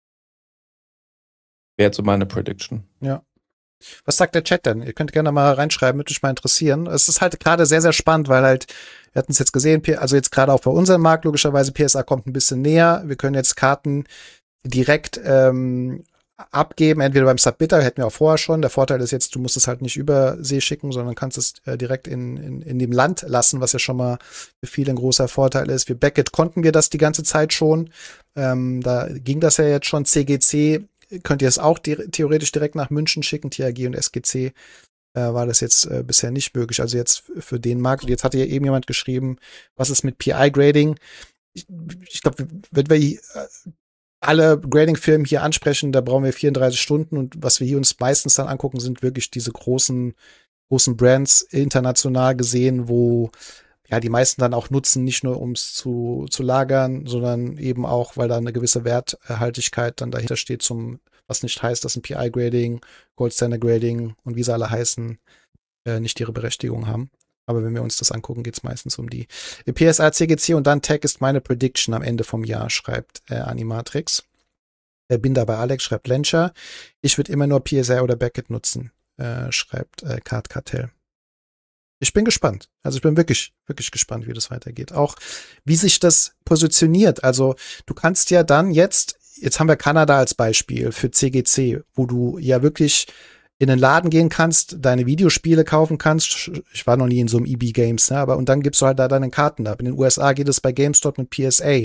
S3: Wäre jetzt so meine Prediction.
S2: Ja. Was sagt der Chat denn? Ihr könnt gerne mal reinschreiben, würde mich mal interessieren. Es ist halt gerade sehr, sehr spannend, weil halt, wir hatten es jetzt gesehen, also jetzt gerade auch bei unserem Markt, logischerweise PSA kommt ein bisschen näher. Wir können jetzt Karten direkt abgeben, entweder beim Submitter, hätten wir auch vorher schon. Der Vorteil ist jetzt, du musst es halt nicht über See schicken, sondern kannst es direkt in dem Land lassen, was ja schon mal für viele ein großer Vorteil ist. Für Beckett konnten wir das die ganze Zeit schon. Da ging das ja jetzt schon. CGC könnt ihr es auch theoretisch direkt nach München schicken. THG und SGC war das jetzt bisher nicht möglich. Also jetzt für den Markt. Und jetzt hatte ja eben jemand geschrieben, was ist mit PI-Grading? Ich glaube, wenn wir alle Grading-Firmen hier ansprechen, da brauchen wir 34 Stunden und was wir hier uns meistens dann angucken, sind wirklich diese großen Brands international gesehen, wo ja die meisten dann auch nutzen, nicht nur um es zu lagern, sondern eben auch, weil da eine gewisse Werthaltigkeit dann dahinter steht, was nicht heißt, dass ein PI-Grading, Gold Standard Grading und wie sie alle heißen, nicht ihre Berechtigung haben. Aber wenn wir uns das angucken, geht es meistens um die PSA, CGC und dann Tag ist meine Prediction am Ende vom Jahr, schreibt Animatrix. Bin da bei Alex, schreibt Lencher. Ich würde immer nur PSA oder Beckett nutzen, schreibt Card Cartel. Ich bin gespannt. Also ich bin wirklich, wirklich gespannt, wie das weitergeht. Auch wie sich das positioniert. Also du kannst ja dann jetzt haben wir Kanada als Beispiel für CGC, wo du ja wirklich in den Laden gehen kannst, deine Videospiele kaufen kannst. Ich war noch nie in so einem EB Games, ne? Aber und dann gibst du halt da deine Karten ab. In den USA geht es bei GameStop mit PSA.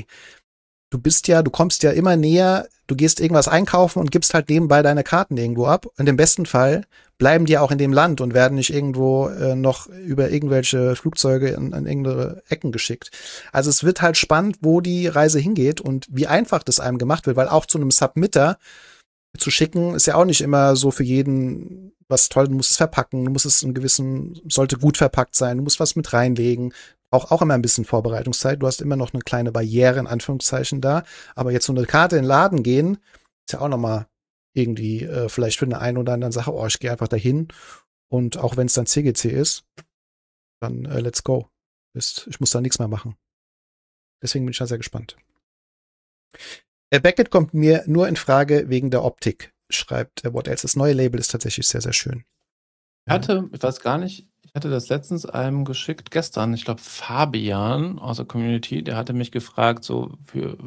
S2: Du kommst ja immer näher, du gehst irgendwas einkaufen und gibst halt nebenbei deine Karten irgendwo ab. Und im besten Fall bleiben die auch in dem Land und werden nicht irgendwo noch über irgendwelche Flugzeuge an irgendeine Ecken geschickt. Also es wird halt spannend, wo die Reise hingeht und wie einfach das einem gemacht wird, weil auch zu einem Submitter zu schicken, ist ja auch nicht immer so für jeden was toll. Du musst es verpacken, du musst es sollte gut verpackt sein, du musst was mit reinlegen. Auch immer ein bisschen Vorbereitungszeit. Du hast immer noch eine kleine Barriere, in Anführungszeichen, da. Aber jetzt so eine Karte in den Laden gehen, ist ja auch noch mal irgendwie vielleicht für eine ein oder andere Sache, ich gehe einfach dahin. Und auch wenn es dann CGC ist, dann let's go. Ich muss da nichts mehr machen. Deswegen bin ich da sehr gespannt. Beckett kommt mir nur in Frage wegen der Optik, schreibt What Else. Das neue Label ist tatsächlich sehr, sehr schön.
S3: Ich weiß gar nicht, ich hatte das letztens einem geschickt, gestern, ich glaube Fabian aus der Community, der hatte mich gefragt, so für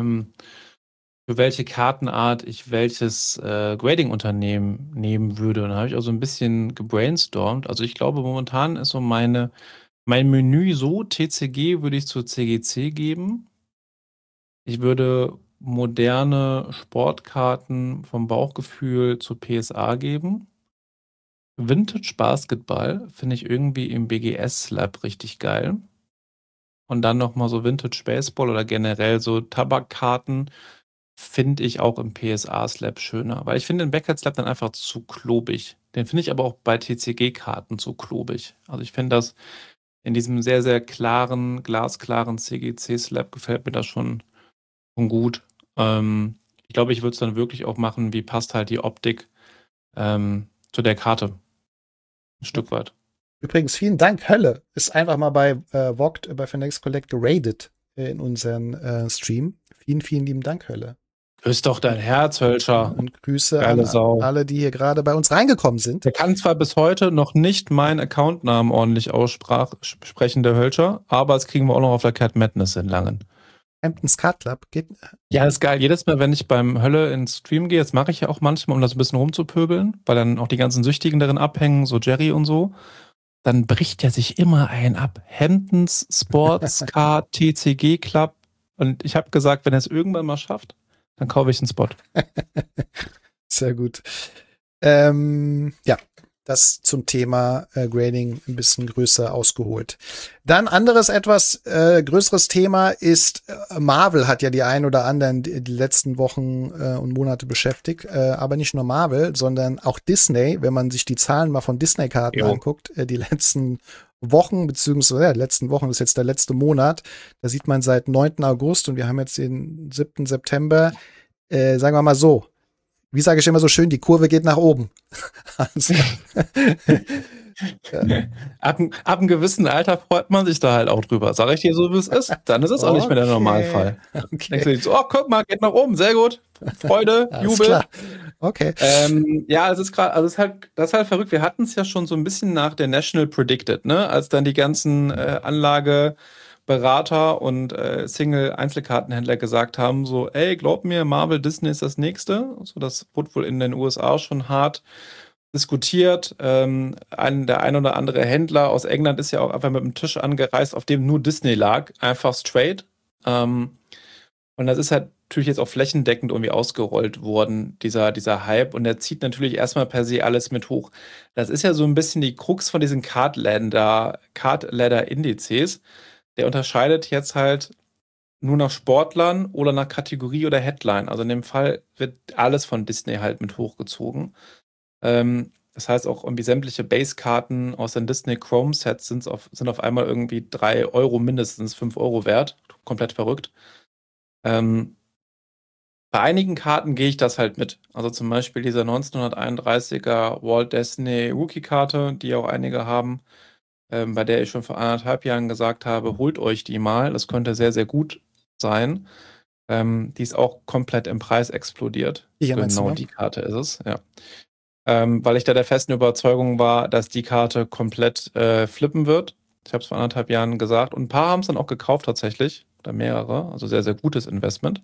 S3: welche Kartenart ich welches Grading-Unternehmen nehmen würde. Und da habe ich auch so ein bisschen gebrainstormt. Also ich glaube, momentan ist so mein Menü so, TCG würde ich zur CGC geben. Ich würde moderne Sportkarten vom Bauchgefühl zur PSA geben. Vintage Basketball finde ich irgendwie im BGS Lab richtig geil. Und dann nochmal so Vintage Baseball oder generell so Tabakkarten finde ich auch im PSA Slab schöner. Weil ich finde den Beckett Slab dann einfach zu klobig. Den finde ich aber auch bei TCG-Karten zu klobig. Also ich finde das in diesem sehr, sehr klaren, glasklaren CGC Slab gefällt mir das schon gut. Ich glaube, ich würde es dann wirklich auch machen, wie passt halt die Optik zu der Karte. Ein Stück weit.
S2: Übrigens, vielen Dank, Hölle. Ist einfach mal bei Vogt, bei Phoenix Collect geradet in unseren Stream. Vielen, vielen lieben Dank, Hölle.
S3: Küss doch dein Herz, Hölscher.
S2: Und Grüße an alle, die hier gerade bei uns reingekommen sind.
S3: Der kann zwar bis heute noch nicht meinen Accountnamen ordentlich aussprechen, der Hölscher, aber das kriegen wir auch noch auf der Cat Madness in Langen.
S2: Hamptons Card Club geht.
S3: Ja, ist geil. Jedes Mal, wenn ich beim Hölle ins Stream gehe, das mache ich ja auch manchmal, um das ein bisschen rumzupöbeln, weil dann auch die ganzen Süchtigen darin abhängen, so Jerry und so. Dann bricht er sich immer einen ab. Hamptons Sports Card TCG Club. Und ich habe gesagt, wenn er es irgendwann mal schafft, dann kaufe ich einen Spot.
S2: Sehr gut. Ja, das zum Thema Grading ein bisschen größer ausgeholt. Dann anderes, etwas größeres Thema ist, Marvel hat ja die ein oder anderen die letzten Wochen und Monate beschäftigt. Aber nicht nur Marvel, sondern auch Disney. Wenn man sich die Zahlen mal von Disney-Karten anguckt, die letzten Wochen, beziehungsweise letzten Wochen, das ist jetzt der letzte Monat, da sieht man seit 9. August und wir haben jetzt den 7. September, sagen wir mal so, wie sage ich immer so schön, die Kurve geht nach oben. Also,
S3: ab einem gewissen Alter freut man sich da halt auch drüber. Sag ich dir so, wie es ist, dann ist es auch nicht mehr der Normalfall.
S2: Okay.
S3: Denkst du nicht so, guck mal, geht nach oben, sehr gut. Freude, Jubel.
S2: Klar. Okay.
S3: Ja, es ist gerade, das ist halt verrückt. Wir hatten es ja schon so ein bisschen nach der National Predicted, ne? Als dann die ganzen Berater und Single-Einzelkartenhändler gesagt haben, so, ey, glaub mir, Marvel, Disney ist das Nächste. So, das wurde wohl in den USA schon hart diskutiert. Der ein oder andere Händler aus England ist ja auch einfach mit einem Tisch angereist, auf dem nur Disney lag, einfach straight. Und das ist halt natürlich jetzt auch flächendeckend irgendwie ausgerollt worden, dieser Hype. Und der zieht natürlich erstmal per se alles mit hoch. Das ist ja so ein bisschen die Krux von diesen Card-Ladder-Indizes. Der unterscheidet jetzt halt nur nach Sportlern oder nach Kategorie oder Headline. Also in dem Fall wird alles von Disney halt mit hochgezogen. Das heißt auch irgendwie sämtliche Base-Karten aus den Disney Chrome-Sets sind auf einmal irgendwie 3 Euro mindestens 5 Euro wert. Komplett verrückt. Bei einigen Karten gehe ich das halt mit. Also zum Beispiel diese 1931er Walt Disney Rookie-Karte, die auch einige haben, bei der ich schon vor 1,5 Jahren gesagt habe, holt euch die mal. Das könnte sehr, sehr gut sein. Die ist auch komplett im Preis explodiert. Genau die Karte ist es, ja. Weil ich da der festen Überzeugung war, dass die Karte komplett flippen wird. Ich habe es vor 1,5 Jahren gesagt. Und ein paar haben es dann auch gekauft tatsächlich. Oder mehrere. Also sehr, sehr gutes Investment.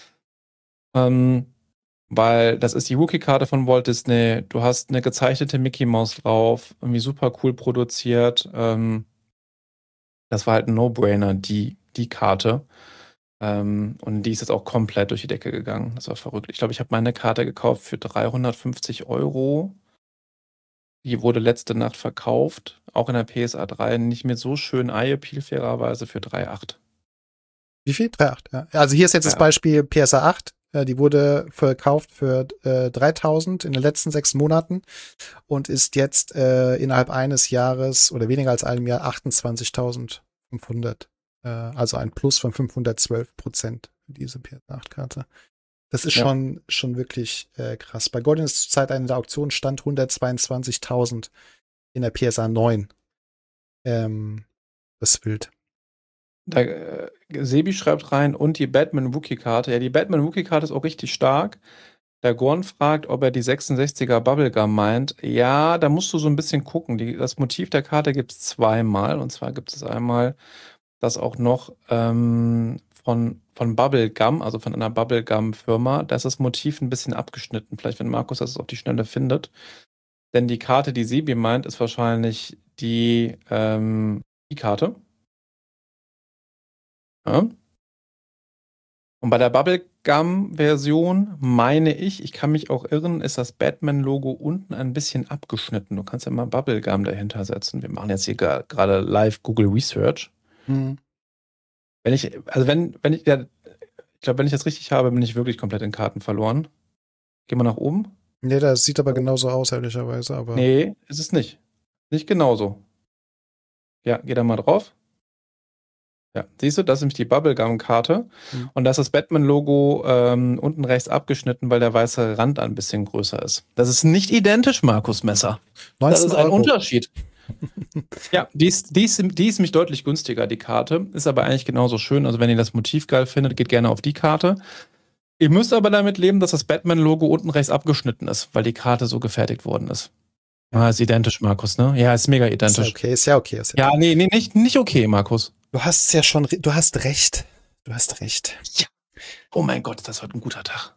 S3: Weil das ist die Rookie-Karte von Walt Disney. Du hast eine gezeichnete Mickey Mouse drauf. Irgendwie super cool produziert. Das war halt ein No-Brainer, die Karte. Und die ist jetzt auch komplett durch die Decke gegangen. Das war verrückt. Ich glaube, ich habe meine Karte gekauft für 350 Euro. Die wurde letzte Nacht verkauft. Auch in der PSA 3. Nicht mit so schön Eye-Appeal fairerweise für 3,8.
S2: Wie viel? 3,8, ja. Also hier ist jetzt das Beispiel PSA 8. Die wurde verkauft für 3.000 in den letzten 6 Monaten und ist jetzt innerhalb eines Jahres oder weniger als einem Jahr 28.500. Also ein Plus von 512% für diese PSA 8-Karte. Das ist schon wirklich krass. Bei Goldin ist zur Zeit einer Auktion stand 122.000 in der PSA 9. Das ist wild.
S3: Sebi schreibt rein, und die Batman-Wookie-Karte. Ja, die Batman-Wookie-Karte ist auch richtig stark. Der Gorn fragt, ob er die 66er Bubblegum meint. Ja, da musst du so ein bisschen gucken. Das Motiv der Karte gibt es zweimal. Und zwar gibt es einmal das auch noch von Bubblegum, also von einer Bubblegum-Firma. Da ist das Motiv ein bisschen abgeschnitten. Vielleicht, wenn Markus das auf die Schnelle findet. Denn die Karte, die Sebi meint, ist wahrscheinlich die Karte. Ja. Und bei der Bubblegum-Version meine ich kann mich auch irren, ist das Batman-Logo unten ein bisschen abgeschnitten. Du kannst ja mal Bubblegum dahinter setzen. Wir machen jetzt hier gerade live Google Research.
S2: Mhm.
S3: Ich glaube, wenn ich das richtig habe, bin ich wirklich komplett in Karten verloren. Gehen wir nach oben?
S2: Nee, das sieht aber genauso aus, ehrlicherweise. Aber
S3: nee, ist es nicht. Nicht genauso. Ja, geh da mal drauf. Ja, siehst du, das ist nämlich die Bubblegum-Karte. Und da ist das Batman-Logo unten rechts abgeschnitten, weil der weiße Rand ein bisschen größer ist. Das ist nicht identisch, Markus Messer. Das ist ein Unterschied. Ja, die ist nämlich deutlich günstiger, die Karte. Ist aber eigentlich genauso schön. Also wenn ihr das Motiv geil findet, geht gerne auf die Karte. Ihr müsst aber damit leben, dass das Batman-Logo unten rechts abgeschnitten ist, weil die Karte so gefertigt worden ist. Ah, ist identisch, Markus, ne? Ja, ist mega identisch.
S2: Ist ja okay.
S3: Ja, nee, nicht okay, Markus.
S2: Du hast ja schon, du hast recht. Du hast recht.
S3: Ja. Oh mein Gott, das ist heute ein guter Tag.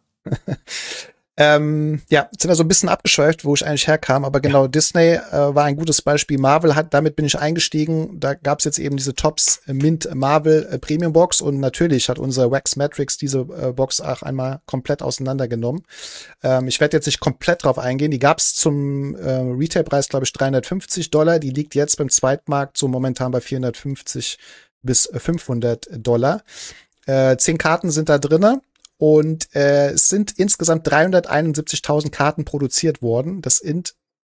S2: Ja, sind wir so ein bisschen abgeschweift, wo ich eigentlich herkam, aber genau, Disney war ein gutes Beispiel. Marvel damit bin ich eingestiegen. Da gab es jetzt eben diese Tops Mint Marvel Premium Box und natürlich hat unser Wax Matrix diese Box auch einmal komplett auseinandergenommen. Ich werde jetzt nicht komplett drauf eingehen. Die gab es zum Retailpreis, glaube ich, $350. Die liegt jetzt beim Zweitmarkt so momentan bei $450 bis $500. 10 Karten sind da drinne. Und es sind insgesamt 371.000 Karten produziert worden. Das sind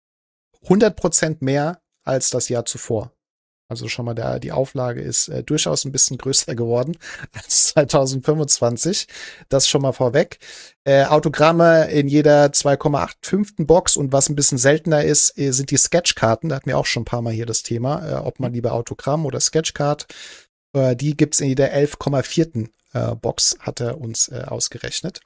S2: 100% mehr als das Jahr zuvor. Also schon mal die Auflage ist durchaus ein bisschen größer geworden als 2025. Das schon mal vorweg. Autogramme in jeder 2,85. Box und was ein bisschen seltener ist, sind die Sketchkarten. Da hatten wir auch schon ein paar Mal hier das Thema, ob man lieber Autogramm oder Sketchcard. Die gibt's in jeder 11,4. Box hat er uns ausgerechnet.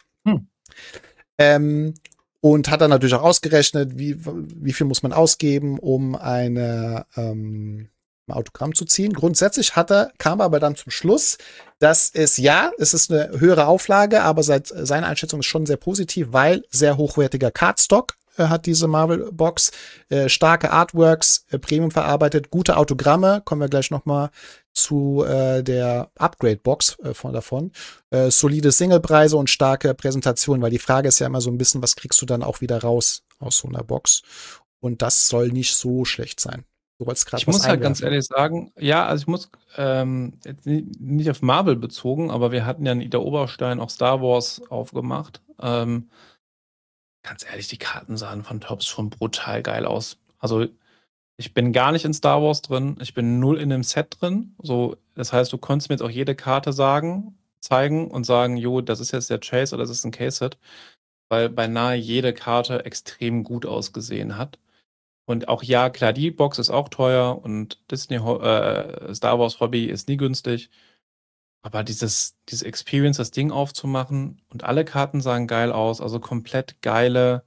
S2: Und hat dann natürlich auch ausgerechnet, wie viel muss man ausgeben, um eine ein Autogramm zu ziehen. Grundsätzlich kam er aber dann zum Schluss, dass es ist eine höhere Auflage, aber seine Einschätzung ist schon sehr positiv, weil sehr hochwertiger Cardstock hat diese Marvel-Box, starke Artworks, Premium verarbeitet, gute Autogramme, kommen wir gleich noch mal zu der Upgrade-Box davon, solide Singlepreise und starke Präsentation, weil die Frage ist ja immer so ein bisschen, was kriegst du dann auch wieder raus aus so einer Box? Und das soll nicht so schlecht sein. Du wolltest gerade
S3: Ich muss halt ganz ehrlich sagen, ja, also ich muss jetzt nicht auf Marvel bezogen, aber wir hatten ja in Ida Oberstein auch Star Wars aufgemacht. Ganz ehrlich, die Karten sahen von Topps schon brutal geil aus. Also ich bin gar nicht in Star Wars drin, ich bin null in dem Set drin. So, das heißt, du konntest mir jetzt auch jede Karte zeigen und sagen, jo, das ist jetzt der Chase oder das ist ein Case-Set, weil beinahe jede Karte extrem gut ausgesehen hat. Und auch ja, klar, die Box ist auch teuer und Star Wars Hobby ist nie günstig. Aber diese Experience, das Ding aufzumachen und alle Karten sahen geil aus, also komplett geile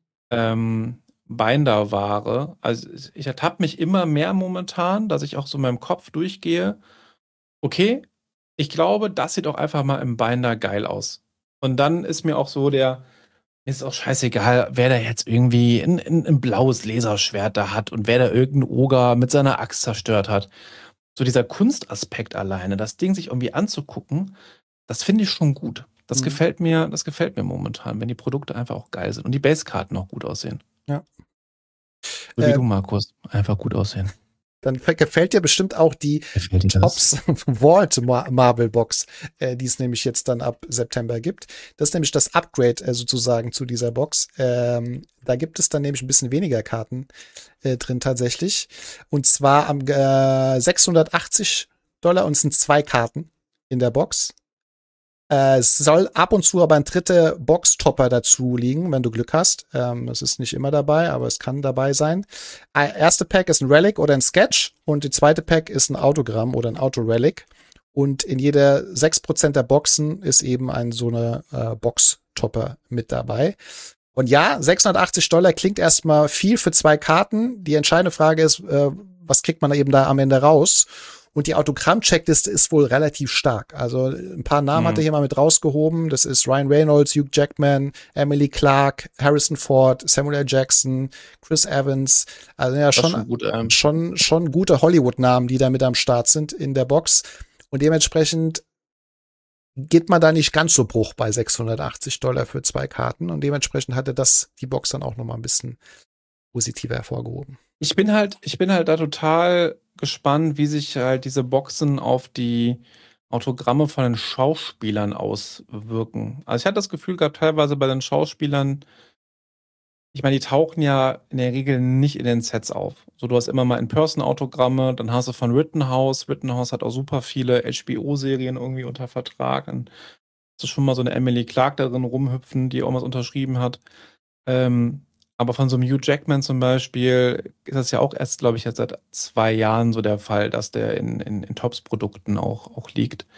S3: Binder-Ware. Also ich ertappe mich immer mehr momentan, dass ich auch so in meinem Kopf durchgehe, okay, ich glaube, das sieht auch einfach mal im Binder geil aus. Und dann ist mir auch so mir ist auch scheißegal, wer da jetzt irgendwie ein blaues Laserschwert da hat und wer da irgendeinen Oger mit seiner Axt zerstört hat. So dieser Kunstaspekt alleine, das Ding sich irgendwie anzugucken, das finde ich schon gut. Das gefällt mir momentan, wenn die Produkte einfach auch geil sind und die Basekarten auch gut aussehen.
S2: Ja.
S3: So wie du, Markus, einfach gut aussehen.
S2: Dann gefällt dir bestimmt auch die Topps Vault Marvel Box, die es nämlich jetzt dann ab September gibt. Das ist nämlich das Upgrade sozusagen zu dieser Box. Da gibt es dann nämlich ein bisschen weniger Karten drin tatsächlich. Und zwar am $680 und es sind 2 Karten in der Box. Es soll ab und zu aber ein dritter Box-Topper dazu liegen, wenn du Glück hast. Das ist nicht immer dabei, aber es kann dabei sein. Erste Pack ist ein Relic oder ein Sketch und die zweite Pack ist ein Autogramm oder ein Auto-Relic. Und in jeder 6% der Boxen ist eben so eine Box-Topper mit dabei. Und ja, $680 klingt erstmal viel für 2 Karten. Die entscheidende Frage ist, was kriegt man eben da am Ende raus? Und die Autogramm-Checkliste ist wohl relativ stark. Also ein paar Namen hat er hier mal mit rausgehoben. Das ist Ryan Reynolds, Hugh Jackman, Emily Clark, Harrison Ford, Samuel L. Jackson, Chris Evans. Also ja, schon gute Hollywood-Namen, die da mit am Start sind in der Box. Und dementsprechend geht man da nicht ganz so bruch bei $680 für 2 Karten. Und dementsprechend hatte die Box dann auch noch mal ein bisschen positiver hervorgehoben.
S3: Ich bin halt da total gespannt, wie sich halt diese Boxen auf die Autogramme von den Schauspielern auswirken. Also ich hatte das Gefühl gehabt, teilweise bei den Schauspielern, ich meine, die tauchen ja in der Regel nicht in den Sets auf. So, du hast immer mal In-Person-Autogramme, dann hast du von Rittenhouse. Rittenhouse hat auch super viele HBO-Serien irgendwie unter Vertrag. Dann hast du schon mal so eine Emily Clark darin rumhüpfen, die auch was unterschrieben hat. Aber von so einem Hugh Jackman zum Beispiel ist das ja auch erst, glaube ich, jetzt seit 2 Jahren so der Fall, dass der in Tops-Produkten auch liegt.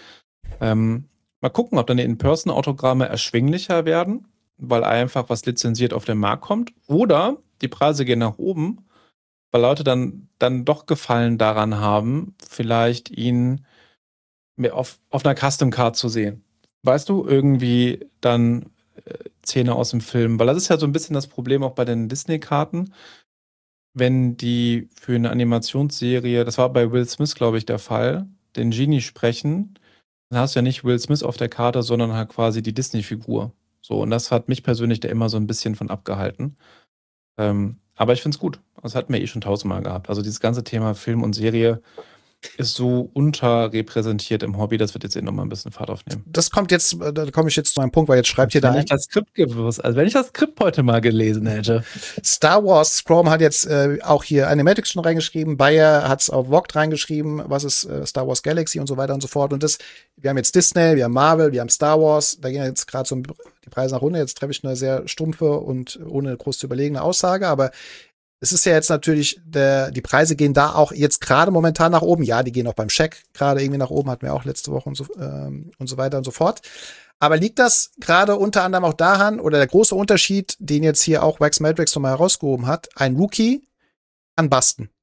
S3: Mal gucken, ob dann die In-Person-Autogramme erschwinglicher werden, weil einfach was lizenziert auf den Markt kommt. Oder die Preise gehen nach oben, weil Leute dann doch Gefallen daran haben, vielleicht ihn auf einer Custom-Card zu sehen. Weißt du, irgendwie dann Szene aus dem Film, weil das ist ja so ein bisschen das Problem auch bei den Disney-Karten, wenn die für eine Animationsserie, das war bei Will Smith, glaube ich, der Fall, den Genie sprechen, dann hast du ja nicht Will Smith auf der Karte, sondern halt quasi die Disney-Figur. So, und das hat mich persönlich da immer so ein bisschen von abgehalten. Aber ich finde es gut. Das hatten wir schon 1000-mal gehabt. Also dieses ganze Thema Film und Serie ist so unterrepräsentiert im Hobby, das wird jetzt noch mal ein bisschen Fahrt aufnehmen.
S2: Das kommt jetzt, da komme ich jetzt zu einem Punkt, weil jetzt schreibt ihr da
S3: wenn ich das Skript gewusst, also wenn ich das Skript heute mal gelesen hätte.
S2: Star Wars Scrum hat jetzt auch hier Animatics schon reingeschrieben, Bayer hat es auf Vogt reingeschrieben, was ist Star Wars Galaxy und so weiter und so fort. Und wir haben jetzt Disney, wir haben Marvel, wir haben Star Wars, da gehen jetzt gerade so die Preise nach unten. Jetzt treffe ich eine sehr stumpfe und ohne groß zu überlegene Aussage, aber es ist ja jetzt natürlich, die Preise gehen da auch jetzt gerade momentan nach oben. Ja, die gehen auch beim Scheck gerade irgendwie nach oben, hatten wir auch letzte Woche und so weiter und so fort. Aber liegt das gerade unter anderem auch daran, oder der große Unterschied, den jetzt hier auch Wax Matrix nochmal herausgehoben hat, ein Rookie kann basten.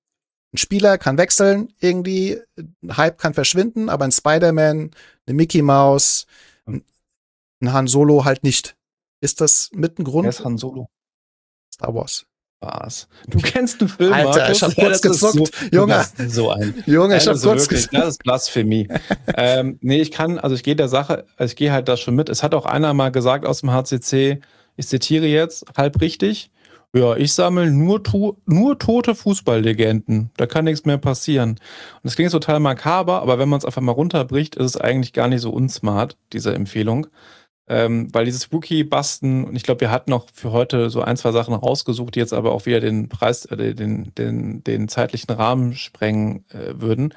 S2: ein Spieler kann wechseln, irgendwie, ein Hype kann verschwinden, aber ein Spider-Man, eine Mickey Mouse, ein Han Solo halt nicht. Ist das mit ein
S3: Wer
S2: Grund?
S3: ist Han Solo?
S2: Star Wars.
S3: Was? Du kennst den Film,
S2: Alter,
S3: Markus?
S2: ich hab kurz
S3: das ist
S2: gezuckt.
S3: Du
S2: Junge.
S3: bist so ein.
S2: Junge, ich hab
S3: Also
S2: kurz
S3: wirklich,
S2: gezuckt.
S3: das ist Blasphemie. Nee, ich gehe der Sache, also ich gehe halt da schon mit. Es hat auch einer mal gesagt aus dem HCC, ich zitiere jetzt, halb richtig, ja, ich sammle nur tote Fußballlegenden. Da kann nichts mehr passieren. Und das klingt total makaber, aber wenn man es einfach mal runterbricht, ist es eigentlich gar nicht so unsmart, diese Empfehlung. Weil dieses Rookie-Basten, und ich glaube, wir hatten noch für heute so ein, zwei Sachen rausgesucht, die jetzt aber auch wieder den Preis, den zeitlichen Rahmen sprengen würden.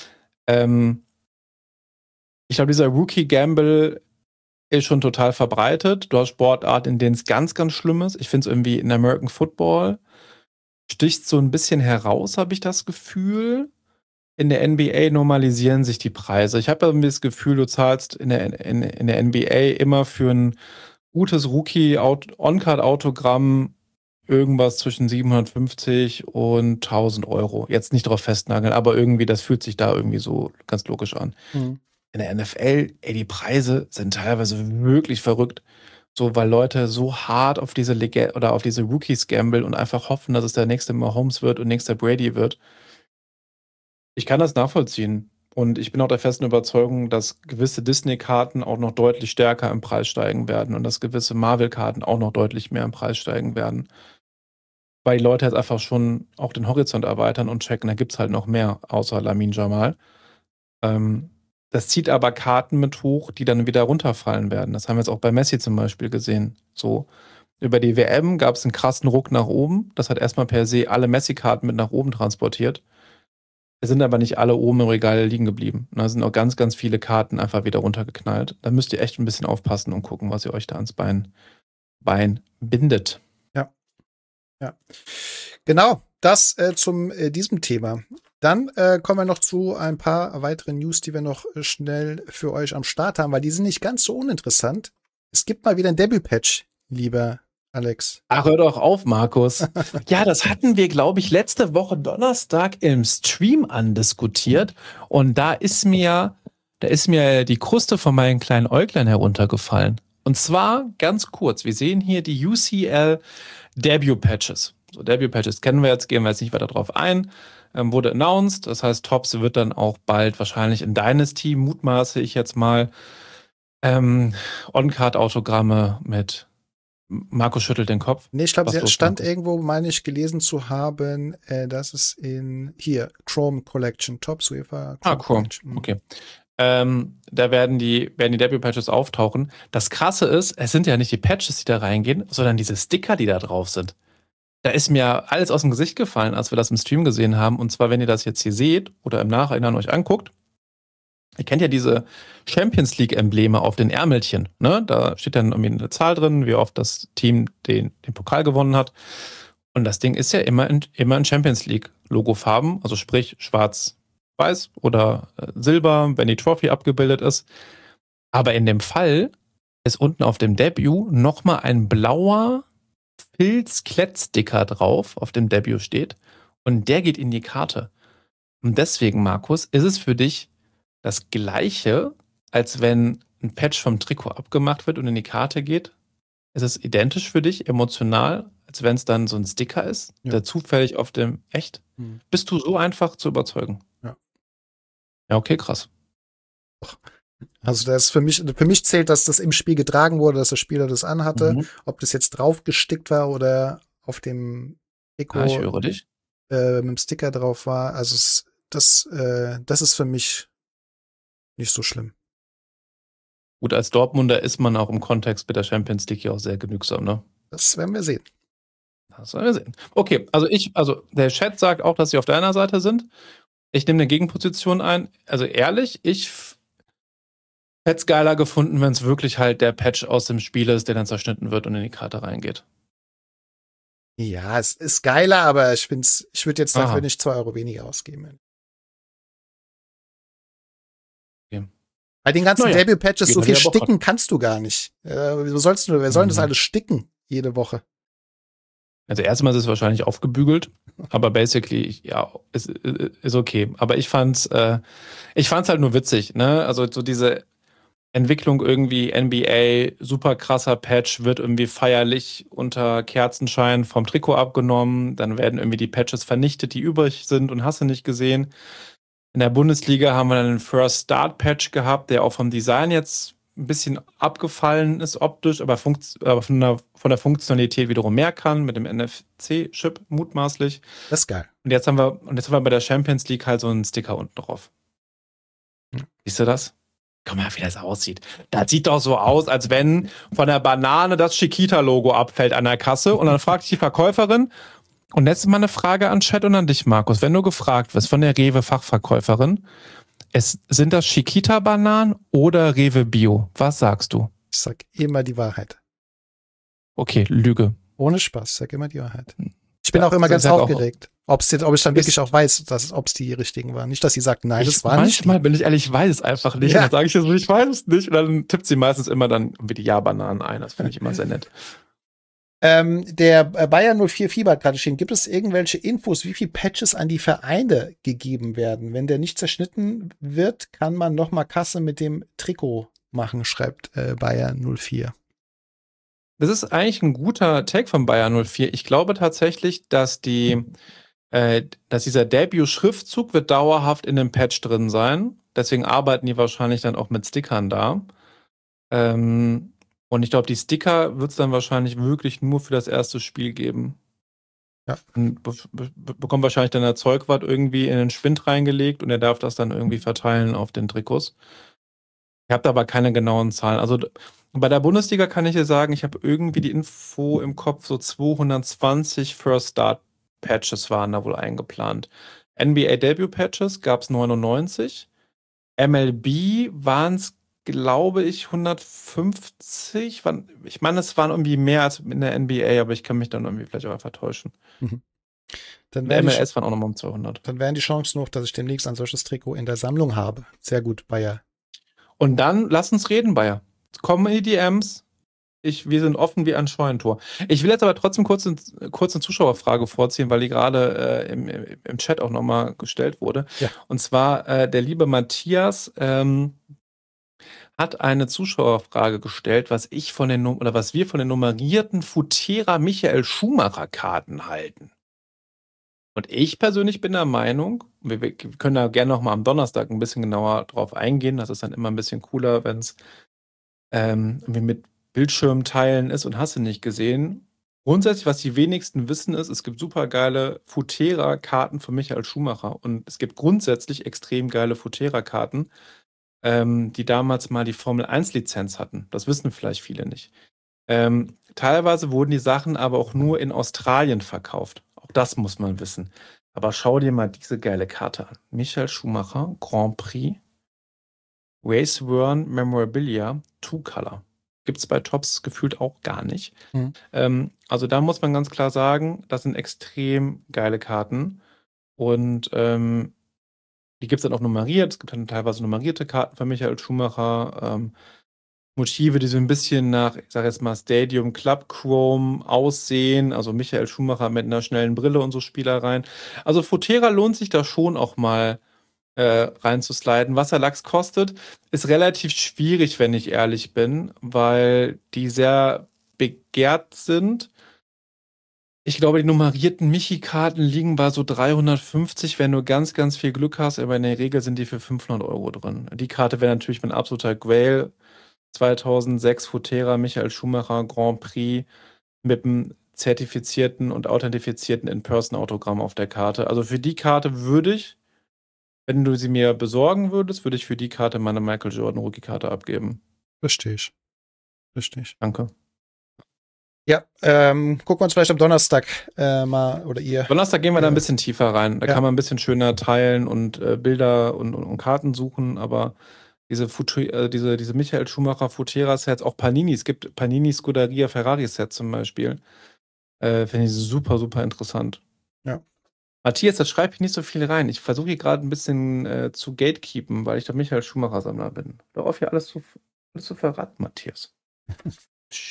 S3: Ich glaube, dieser Rookie-Gamble ist schon total verbreitet. Du hast Sportarten, in denen es ganz, ganz schlimm ist. Ich finde es irgendwie in American Football sticht so ein bisschen heraus, habe ich das Gefühl. In der NBA normalisieren sich die Preise. Ich habe das Gefühl, du zahlst in der NBA immer für ein gutes Rookie-On-Card-Autogramm irgendwas zwischen 750 und 1000 Euro. Jetzt nicht drauf festnageln, aber irgendwie, das fühlt sich da irgendwie so ganz logisch an.
S2: Mhm.
S3: In der NFL, die Preise sind teilweise wirklich verrückt. So, weil Leute so hart auf diese auf diese Rookies gambeln und einfach hoffen, dass es der nächste Mahomes wird und nächster Brady wird. Ich kann das nachvollziehen. Und ich bin auch der festen Überzeugung, dass gewisse Disney-Karten auch noch deutlich stärker im Preis steigen werden und dass gewisse Marvel-Karten auch noch deutlich mehr im Preis steigen werden. Weil die Leute jetzt einfach schon auch den Horizont erweitern und checken, da gibt es halt noch mehr, außer Lamin Jamal. Das zieht aber Karten mit hoch, die dann wieder runterfallen werden. Das haben wir jetzt auch bei Messi zum Beispiel gesehen. So, über die WM gab es einen krassen Ruck nach oben. Das hat erstmal per se alle Messi-Karten mit nach oben transportiert. Es sind aber nicht alle oben im Regal liegen geblieben. Da sind auch ganz, ganz viele Karten einfach wieder runtergeknallt. Da müsst ihr echt ein bisschen aufpassen und gucken, was ihr euch da ans Bein bindet.
S2: Ja. Genau, das zum diesem Thema. Dann kommen wir noch zu ein paar weiteren News, die wir noch schnell für euch am Start haben, weil die sind nicht ganz so uninteressant. Es gibt mal wieder ein Debüt-Patch, lieber Alex.
S3: Ach, hör doch auf, Markus. Ja, das hatten wir, glaube ich, letzte Woche Donnerstag im Stream andiskutiert. Und da ist mir die Kruste von meinen kleinen Äuglein heruntergefallen. Und zwar ganz kurz. Wir sehen hier die UCL Debut-Patches. So, Debut-Patches kennen wir jetzt, gehen wir jetzt nicht weiter drauf ein. Wurde announced. Das heißt, Topps wird dann auch bald wahrscheinlich in Dynasty, mutmaße ich jetzt mal, On-Card-Autogramme mit Markus schüttelt den Kopf.
S2: Nee, ich glaube, es stand irgendwo, meine ich, gelesen zu haben, dass es in Chrome Collection, Topps UEFA Chrome Collection.
S3: Okay. Da werden die Debut-Patches auftauchen. Das Krasse ist, es sind ja nicht die Patches, die da reingehen, sondern diese Sticker, die da drauf sind. Da ist mir alles aus dem Gesicht gefallen, als wir das im Stream gesehen haben. Und zwar, wenn ihr das jetzt hier seht oder im Nachhinein euch anguckt, ihr kennt ja diese Champions League-Embleme auf den Ärmelchen. Ne? Da steht dann irgendwie eine Zahl drin, wie oft das Team den Pokal gewonnen hat. Und das Ding ist ja immer in Champions League-Logofarben, also sprich schwarz-weiß oder silber, wenn die Trophy abgebildet ist. Aber in dem Fall ist unten auf dem Debut nochmal ein blauer Filz-Klettsticker drauf, auf dem Debut steht. Und der geht in die Karte. Und deswegen, Markus, ist es für dich das Gleiche, als wenn ein Patch vom Trikot abgemacht wird und in die Karte geht? Ist es identisch für dich, emotional, als wenn es dann so ein Sticker ist, der zufällig auf dem... Echt? Bist du so einfach zu überzeugen?
S2: Ja.
S3: Ja, okay, krass.
S2: Also das ist für mich zählt, dass das im Spiel getragen wurde, dass der Spieler das anhatte. Ob das jetzt drauf gestickt war oder auf dem Trikot
S3: ich höre dich.
S2: Mit dem Sticker drauf war. Also das ist für mich nicht so schlimm.
S3: Gut, als Dortmunder ist man auch im Kontext mit der Champions League ja auch sehr genügsam, ne?
S2: Das werden wir sehen.
S3: Das werden wir sehen. Okay, also der Chat sagt auch, dass sie auf deiner Seite sind. Ich nehme eine Gegenposition ein. Also ehrlich, ich hätte es geiler gefunden, wenn es wirklich halt der Patch aus dem Spiel ist, der dann zerschnitten wird und in die Karte reingeht.
S2: Ja, es ist geiler, aber ich würde jetzt dafür nicht 2 Euro weniger ausgeben.
S3: Okay.
S2: Bei den ganzen Debut-Patches so viel sticken kannst du gar nicht. Wer soll das alles sticken jede Woche?
S3: Also erstmal ist es wahrscheinlich aufgebügelt, aber basically, ja, ist okay. Aber ich fand's halt nur witzig, ne? Also so diese Entwicklung irgendwie NBA, super krasser Patch, wird irgendwie feierlich unter Kerzenschein vom Trikot abgenommen, dann werden irgendwie die Patches vernichtet, die übrig sind und hast du nicht gesehen. In der Bundesliga haben wir dann den First Start Patch gehabt, der auch vom Design jetzt ein bisschen abgefallen ist optisch, aber von der Funktionalität wiederum mehr kann, mit dem NFC-Chip mutmaßlich.
S2: Das ist geil.
S3: Und jetzt haben wir bei der Champions League halt so einen Sticker unten drauf. Siehst du das? Guck mal, wie das aussieht. Das sieht doch so aus, als wenn von der Banane das Chiquita-Logo abfällt an der Kasse. Und dann fragt sich die Verkäuferin, und jetzt mal eine Frage an Chat und an dich, Markus. Wenn du gefragt wirst von der Rewe-Fachverkäuferin, sind das Chiquita-Bananen oder Rewe Bio? Was sagst du?
S2: Ich sag immer die Wahrheit.
S3: Okay, Lüge.
S2: Ohne Spaß, ich sag immer die Wahrheit. Ich bin auch immer ganz aufgeregt, ob ich dann wirklich auch weiß, ob es die richtigen waren. Nicht, dass sie sagt, nein, das war nicht.
S3: Manchmal bin ich ehrlich, ich weiß es einfach nicht. Ja. Und dann sage ich jetzt, ich weiß es nicht. Und dann tippt sie meistens immer dann wie die Ja-Bananen ein. Das finde ich immer sehr nett.
S2: Der Bayern 04 Fieber hat gerade stehen. Gibt es irgendwelche Infos, wie viele Patches an die Vereine gegeben werden? Wenn der nicht zerschnitten wird, kann man noch mal Kasse mit dem Trikot machen, schreibt Bayern 04.
S3: Das ist eigentlich ein guter Take von Bayern 04. Ich glaube tatsächlich, dass dieser Debut-Schriftzug wird dauerhaft in dem Patch drin sein. Deswegen arbeiten die wahrscheinlich dann auch mit Stickern da. Und ich glaube, die Sticker wird es dann wahrscheinlich wirklich nur für das erste Spiel geben.
S2: Ja.
S3: Bekommt wahrscheinlich dann der Zeugwart irgendwie in den Schwind reingelegt und er darf das dann irgendwie verteilen auf den Trikots. Ich habe da aber keine genauen Zahlen. Also bei der Bundesliga kann ich dir sagen, ich habe irgendwie die Info im Kopf, so 220 First Start Patches waren da wohl eingeplant. NBA Debut Patches gab es 99. MLB waren es, glaube ich, 150. Ich meine, es waren irgendwie mehr als in der NBA, aber ich kann mich dann irgendwie vielleicht auch vertäuschen.
S2: Mhm.
S3: Dann MLS waren auch nochmal um 200.
S2: Dann wären die Chancen noch, dass ich demnächst ein solches Trikot in der Sammlung habe. Sehr gut, Bayer.
S3: Und dann lass uns reden, Bayer. Kommen in die DMs. Wir sind offen wie ein Scheunentor. Ich will jetzt aber trotzdem kurz eine Zuschauerfrage vorziehen, weil die gerade im Chat auch nochmal gestellt wurde.
S2: Ja.
S3: Und zwar der liebe Matthias hat eine Zuschauerfrage gestellt, was wir von den nummerierten Futera Michael Schumacher Karten halten. Und ich persönlich bin der Meinung, wir können da gerne nochmal am Donnerstag ein bisschen genauer drauf eingehen. Das ist dann immer ein bisschen cooler, wenn es irgendwie mit Bildschirmteilen ist und hast du nicht gesehen. Grundsätzlich, was die wenigsten wissen, ist, es gibt super geile Futera-Karten von Michael Schumacher und es gibt grundsätzlich extrem geile Futera-Karten, die damals mal die Formel-1-Lizenz hatten. Das wissen vielleicht viele nicht. Teilweise wurden die Sachen aber auch nur in Australien verkauft. Auch das muss man wissen. Aber schau dir mal diese geile Karte an. Michael Schumacher, Grand Prix, Race Worn Memorabilia, Two-Color. Gibt es bei Tops gefühlt auch gar nicht.
S2: Mhm.
S3: Also da muss man ganz klar sagen, das sind extrem geile Karten. Und die gibt es dann auch nummeriert. Es gibt dann teilweise nummerierte Karten von Michael Schumacher. Motive, die so ein bisschen nach, ich sage jetzt mal, Stadium Club Chrome aussehen. Also Michael Schumacher mit einer schnellen Brille und so Spielereien. Also Futera lohnt sich da schon auch mal reinzusliden. Was der Lachs kostet, ist relativ schwierig, wenn ich ehrlich bin, weil die sehr begehrt sind. Ich glaube, die nummerierten Michi-Karten liegen bei so 350, wenn du ganz, ganz viel Glück hast, aber in der Regel sind die für 500 € drin. Die Karte wäre natürlich mein absoluter Grail. 2006 Futera Michael Schumacher Grand Prix mit einem zertifizierten und authentifizierten In-Person-Autogramm auf der Karte. Also für die Karte würde ich, wenn du sie mir besorgen würdest, würde ich für die Karte meine Michael Jordan Rookie-Karte abgeben.
S2: Verstehe ich.
S3: Danke.
S2: Ja, gucken wir uns vielleicht am Donnerstag mal, oder ihr.
S3: Donnerstag gehen wir da ein bisschen tiefer rein. Da
S2: Ja.
S3: kann man ein bisschen schöner teilen und Bilder und Karten suchen, aber diese Michael Schumacher Futera-Sets, auch Panini, es gibt Panini Scuderia Ferrari-Sets zum Beispiel. Finde ich super, super interessant.
S2: Ja.
S3: Matthias, da schreibe ich nicht so viel rein. Ich versuche hier gerade ein bisschen zu gatekeepen, weil ich der Michael Schumacher-Sammler bin. Darauf hier alles zu verraten, Matthias. Psst.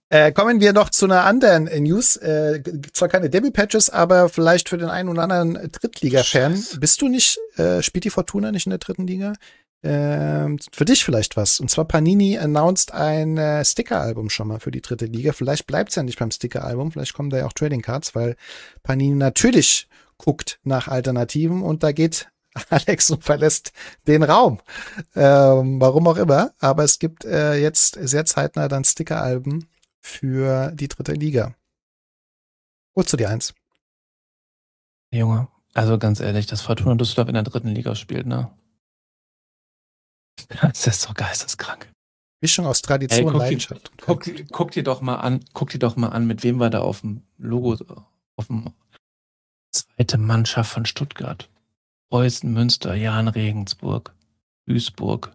S2: Kommen wir noch zu einer anderen News. Zwar keine Derby-Patches, aber vielleicht für den einen oder anderen Drittliga-Fan. Bist du nicht, spielt die Fortuna nicht in der dritten Liga? Für dich vielleicht was. Und zwar Panini announced ein Sticker-Album schon mal für die dritte Liga. Vielleicht bleibt es ja nicht beim Sticker-Album, vielleicht kommen da ja auch Trading Cards, weil Panini natürlich guckt nach Alternativen und da geht Alex und verlässt den Raum. Warum auch immer. Aber es gibt jetzt sehr zeitnah dann Sticker-Alben für die dritte Liga. Holst du dir eins?
S3: Junge, also ganz ehrlich, dass Fortuna Düsseldorf in der dritten Liga spielt, ne? Das ist so geisteskrank.
S2: Mischung aus Tradition und Leidenschaft.
S3: Guck dir doch mal an, mit wem wir da auf dem Logo, auf dem zweite Mannschaft von Stuttgart. Preußen, Münster, Jahn, Regensburg, Duisburg.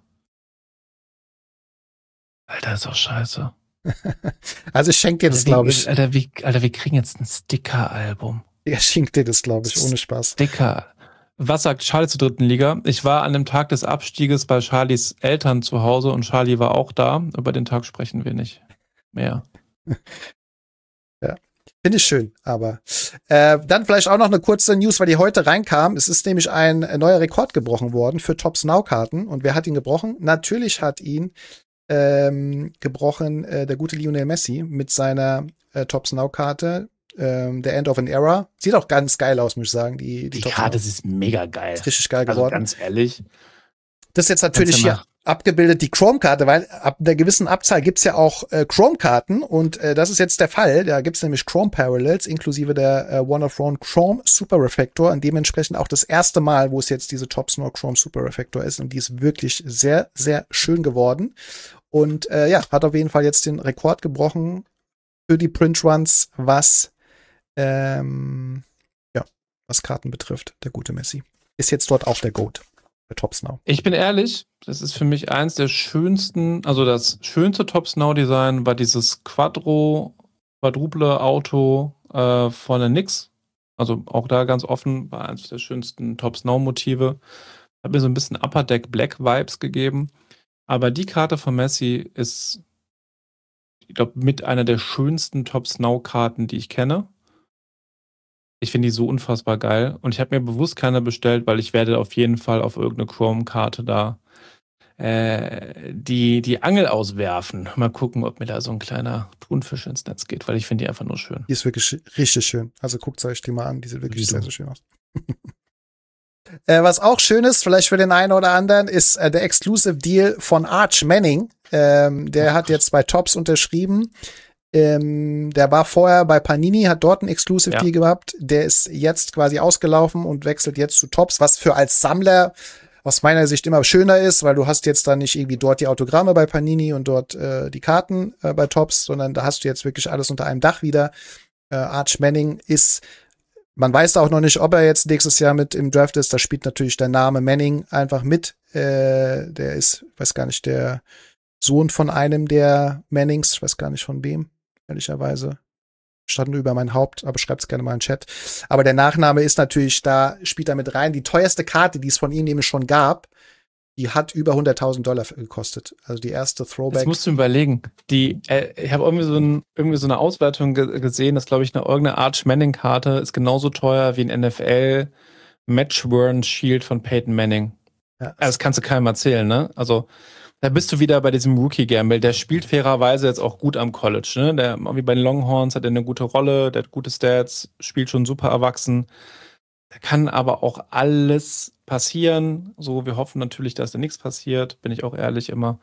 S3: Alter, ist doch scheiße.
S2: Also ich schenke dir das, glaube ich.
S3: Alter, wir kriegen jetzt ein Sticker-Album.
S2: Ja, schenkt dir das, glaube ich, ohne Spaß.
S3: Sticker. Was sagt Charlie zur dritten Liga? Ich war an dem Tag des Abstieges bei Charlies Eltern zu Hause und Charlie war auch da. Über den Tag sprechen wir nicht mehr.
S2: Ja, finde ich schön. Aber dann vielleicht auch noch eine kurze News, weil die heute reinkam. Es ist nämlich ein neuer Rekord gebrochen worden für Topps Now-Karten. Und wer hat ihn gebrochen? Natürlich hat ihn gebrochen der gute Lionel Messi mit seiner Topps Now-Karte. The End of an Era. Sieht auch ganz geil aus, muss ich sagen. Die
S3: Karte ist mega geil.
S2: Ist richtig geil geworden.
S3: Also ganz ehrlich.
S2: Das ist jetzt natürlich hier abgebildet, die Chrome-Karte, weil ab einer gewissen Abzahl gibt's ja auch Chrome-Karten und das ist jetzt der Fall. Da gibt's nämlich Chrome-Parallels inklusive der One of One Chrome Super Reflector und dementsprechend auch das erste Mal, wo es jetzt diese Topps Now Chrome Super Reflector ist und die ist wirklich sehr, sehr schön geworden. Und hat auf jeden Fall jetzt den Rekord gebrochen für die Print Runs, was Karten betrifft, der gute Messi. Ist jetzt dort auch der GOAT bei Topps Now.
S3: Ich bin ehrlich, das ist für mich eins der schönsten, also das schönste Topps Now Design war dieses quadruple Auto von der Nix. Also auch da ganz offen, war eins der schönsten Topps Now Motive. Hat mir so ein bisschen Upper Deck Black Vibes gegeben. Aber die Karte von Messi ist, ich glaube, mit einer der schönsten Topps Now Karten, die ich kenne. Ich finde die so unfassbar geil. Und ich habe mir bewusst keine bestellt, weil ich werde auf jeden Fall auf irgendeine Chrome-Karte da die Angel auswerfen. Mal gucken, ob mir da so ein kleiner Thunfisch ins Netz geht, weil ich finde die einfach nur schön.
S2: Die ist wirklich richtig schön. Also guckt euch die mal an. Die sieht wirklich sehr, sehr schön aus. Was auch schön ist, vielleicht für den einen oder anderen, ist der Exclusive Deal von Arch Manning. Der hat jetzt bei Topps unterschrieben. Der war vorher bei Panini, hat dort einen Exclusive Deal gehabt. Der ist jetzt quasi ausgelaufen und wechselt jetzt zu Topps, was für als Sammler aus meiner Sicht immer schöner ist, weil du hast jetzt dann nicht irgendwie dort die Autogramme bei Panini und dort die Karten bei Topps, sondern da hast du jetzt wirklich alles unter einem Dach wieder. Arch Manning ist, man weiß auch noch nicht, ob er jetzt nächstes Jahr mit im Draft ist. Da spielt natürlich der Name Manning einfach mit. Der ist, weiß gar nicht, der Sohn von einem der Mannings, ich weiß gar nicht von wem. Ehrlicherweise. Stand nur über mein Haupt, aber schreibt's gerne mal in den Chat. Aber der Nachname ist natürlich, da spielt er mit rein. Die teuerste Karte, die es von ihm nämlich schon gab, die hat über $100.000 gekostet. Also die erste Throwback.
S3: Das musst du überlegen. Ich habe irgendwie so eine Auswertung gesehen, dass, glaube ich, irgendeine Arch Manning-Karte ist genauso teuer wie ein NFL Match-Worn Shield von Peyton Manning. Ja. Also das kannst du keinem erzählen, ne? Also da bist du wieder bei diesem Rookie-Gamble. Der spielt fairerweise jetzt auch gut am College, ne? Der, wie bei den Longhorns, hat er eine gute Rolle, der hat gute Stats, spielt schon super erwachsen. Da kann aber auch alles passieren. So, wir hoffen natürlich, dass da nichts passiert, bin ich auch ehrlich immer.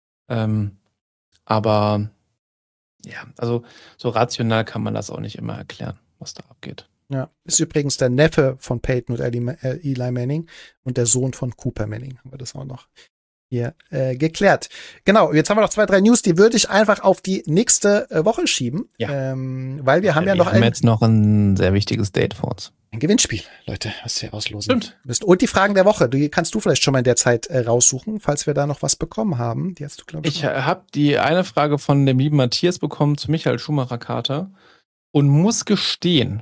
S3: Aber ja, also so rational kann man das auch nicht immer erklären, was da abgeht.
S2: Ja, ist übrigens der Neffe von Peyton und Eli Manning und der Sohn von Cooper Manning. Haben wir das auch noch hier geklärt. Genau, jetzt haben wir noch 2, 3 News, die würde ich einfach auf die nächste Woche schieben. Ja. Weil wir haben ja noch
S3: jetzt noch ein sehr wichtiges Date vor uns.
S2: Ein Gewinnspiel, Leute, was wir auslosen müssen. Und die Fragen der Woche, die kannst du vielleicht schon mal in der Zeit raussuchen, falls wir da noch was bekommen haben. Die hast du, glaube ich.
S3: Ich habe die eine Frage von dem lieben Matthias bekommen zu Michael Schumacher Karte und muss gestehen,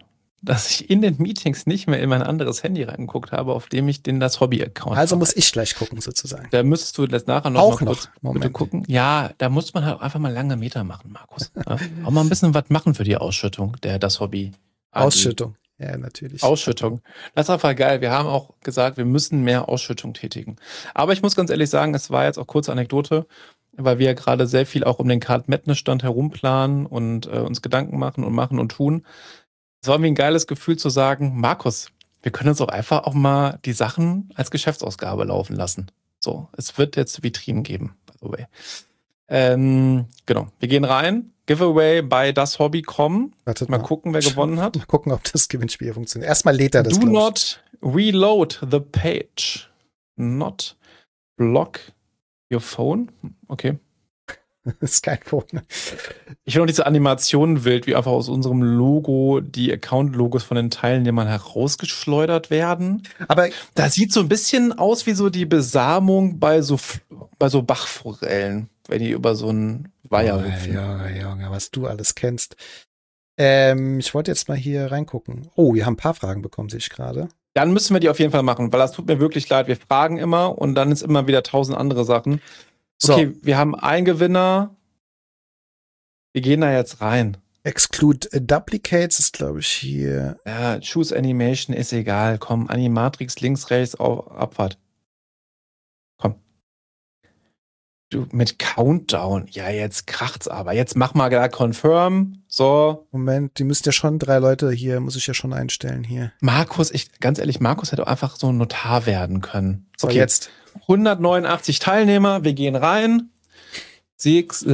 S3: dass ich in den Meetings nicht mehr in mein anderes Handy reingeguckt habe, auf dem ich das Hobby-Account
S2: Also muss ich gleich gucken, sozusagen.
S3: Da müsstest du das nachher noch
S2: Auch
S3: mal
S2: noch.
S3: kurz
S2: Moment.
S3: bitte gucken. Ja, da muss man halt einfach mal lange Meter machen, Markus. Ja? Auch mal ein bisschen was machen für die Ausschüttung, das Hobby.
S2: Ausschüttung. Ja, natürlich.
S3: Ausschüttung. Das ist einfach geil. Wir haben auch gesagt, wir müssen mehr Ausschüttung tätigen. Aber ich muss ganz ehrlich sagen, es war jetzt auch kurze Anekdote, weil wir ja gerade sehr viel auch um den Card Madness Stand herumplanen und uns Gedanken machen und tun. Es war mir ein geiles Gefühl zu sagen, Markus, wir können uns auch einfach auch mal die Sachen als Geschäftsausgabe laufen lassen. So, es wird jetzt Vitrinen geben, by the way. Genau, wir gehen rein. Giveaway bei das Hobby kommen.
S2: Wartet
S3: mal gucken, wer gewonnen hat.
S2: Mal gucken, ob das Gewinnspiel funktioniert. Erstmal lädt er das.
S3: Do not reload the page. Not block your phone. Okay.
S2: Das ist kein Phone.
S3: Ich finde auch diese Animationen wild, wie einfach aus unserem Logo die Account-Logos von den Teilnehmern herausgeschleudert werden.
S2: Aber
S3: das sieht so ein bisschen aus wie so die Besamung bei so Bachforellen, wenn die über so einen Weiher hüpfen.
S2: Junge, was du alles kennst. Ich wollte jetzt mal hier reingucken. Oh, wir haben ein paar Fragen bekommen, sehe ich gerade.
S3: Dann müssen wir die auf jeden Fall machen, weil das tut mir wirklich leid. Wir fragen immer und dann ist immer wieder 1000 andere Sachen. Okay, so. Wir haben einen Gewinner. Wir gehen da jetzt rein.
S2: Exclude Duplicates ist, glaube ich, hier.
S3: Ja, Choose Animation ist egal. Komm, Animatrix links, rechts, auf Abfahrt. Komm. Du, mit Countdown. Ja, jetzt kracht's aber. Jetzt mach mal da Confirm. So.
S2: Moment, die müssen ja schon 3 Leute hier, muss ich ja schon einstellen hier.
S3: Markus, ganz ehrlich, Markus hätte auch einfach so ein Notar werden können.
S2: So, okay. Jetzt.
S3: 189 Teilnehmer, wir gehen rein. 6,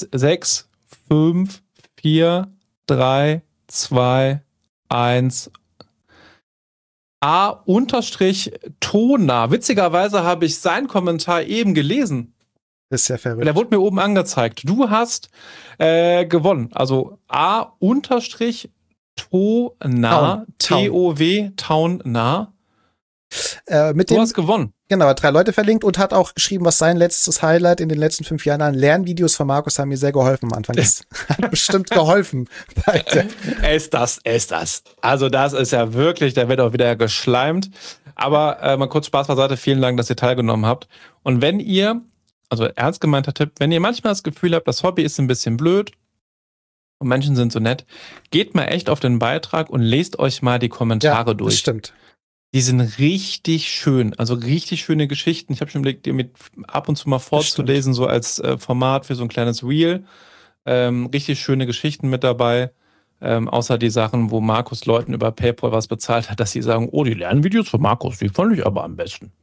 S3: 5, 4, 3, 2, 1. A_Tona. Witzigerweise habe ich seinen Kommentar eben gelesen.
S2: Das ist ja verrückt.
S3: Der wurde mir oben angezeigt. Du hast gewonnen. Also A_Tona, T-O-W, Tauna. Du hast gewonnen.
S2: Genau, hat 3 Leute verlinkt und hat auch geschrieben, was sein letztes Highlight in den letzten 5 Jahren an Lernvideos von Markus haben mir sehr geholfen am Anfang. Das hat bestimmt geholfen.
S3: Ist das. Also das ist ja wirklich, da wird auch wieder geschleimt. Aber mal kurz Spaß beiseite, vielen Dank, dass ihr teilgenommen habt. Und wenn ihr, also ernst gemeinter Tipp, wenn ihr manchmal das Gefühl habt, das Hobby ist ein bisschen blöd und Menschen sind so nett, geht mal echt auf den Beitrag und lest euch mal die Kommentare durch.
S2: Das stimmt.
S3: Die sind richtig schön, also richtig schöne Geschichten. Ich habe schon überlegt, dir mit ab und zu mal vorzulesen, so als Format für so ein kleines Reel. Richtig schöne Geschichten mit dabei. Außer die Sachen, wo Markus Leuten über PayPal was bezahlt hat, dass sie sagen, oh, die Lernvideos von Markus, die fand ich aber am besten.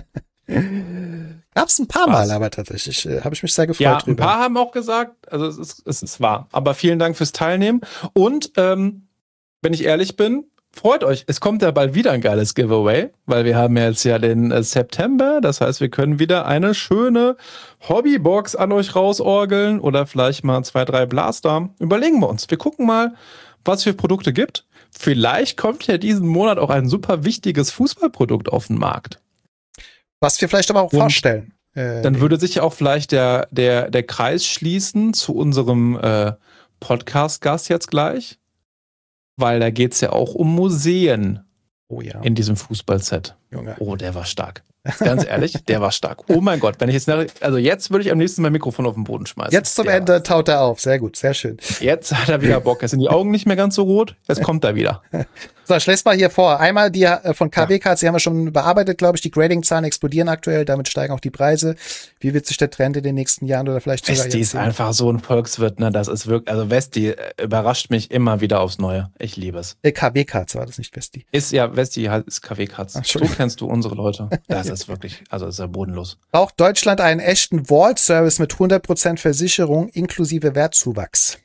S2: Gab's ein paar Mal, aber tatsächlich habe ich mich sehr gefreut drüber.
S3: Ein paar haben auch gesagt, also es ist wahr. Aber vielen Dank fürs Teilnehmen. Und wenn ich ehrlich bin, freut euch, es kommt ja bald wieder ein geiles Giveaway, weil wir haben ja jetzt ja den September, das heißt, wir können wieder eine schöne Hobbybox an euch rausorgeln oder vielleicht mal 2, 3 Blaster. Überlegen wir uns, wir gucken mal, was es für Produkte gibt. Vielleicht kommt ja diesen Monat auch ein super wichtiges Fußballprodukt auf den Markt.
S2: Was wir vielleicht aber auch vorstellen.
S3: Dann würde sich ja auch vielleicht der Kreis schließen zu unserem Podcast-Gast jetzt gleich. Weil da geht es ja auch um Museen in diesem Fußballset.
S2: Junge.
S3: Oh, der war stark. Ganz ehrlich, der war stark. Oh mein Gott, wenn ich jetzt würde ich am liebsten mein Mikrofon auf den Boden schmeißen.
S2: Jetzt zum Ende taut er auf. Sehr gut, sehr schön.
S3: Jetzt hat er wieder Bock. Jetzt sind die Augen nicht mehr ganz so rot. Jetzt kommt er wieder.
S2: So, ich lese mal hier vor. Einmal die von KW Cards, die haben wir schon bearbeitet, glaube ich. Die Grading-Zahlen explodieren aktuell, damit steigen auch die Preise. Wie wird sich der Trend in den nächsten Jahren oder vielleicht sogar
S3: Westi ist einfach so ein Volkswirt, ne? Das ist wirklich, also Westi überrascht mich immer wieder aufs Neue. Ich liebe es.
S2: KW Cards war das, nicht Westi.
S3: Westi ist KW Cards. So kennst du unsere Leute. Das ist wirklich, also ist ja bodenlos.
S2: Braucht Deutschland einen echten Vault-Service mit 100% Versicherung inklusive Wertzuwachs?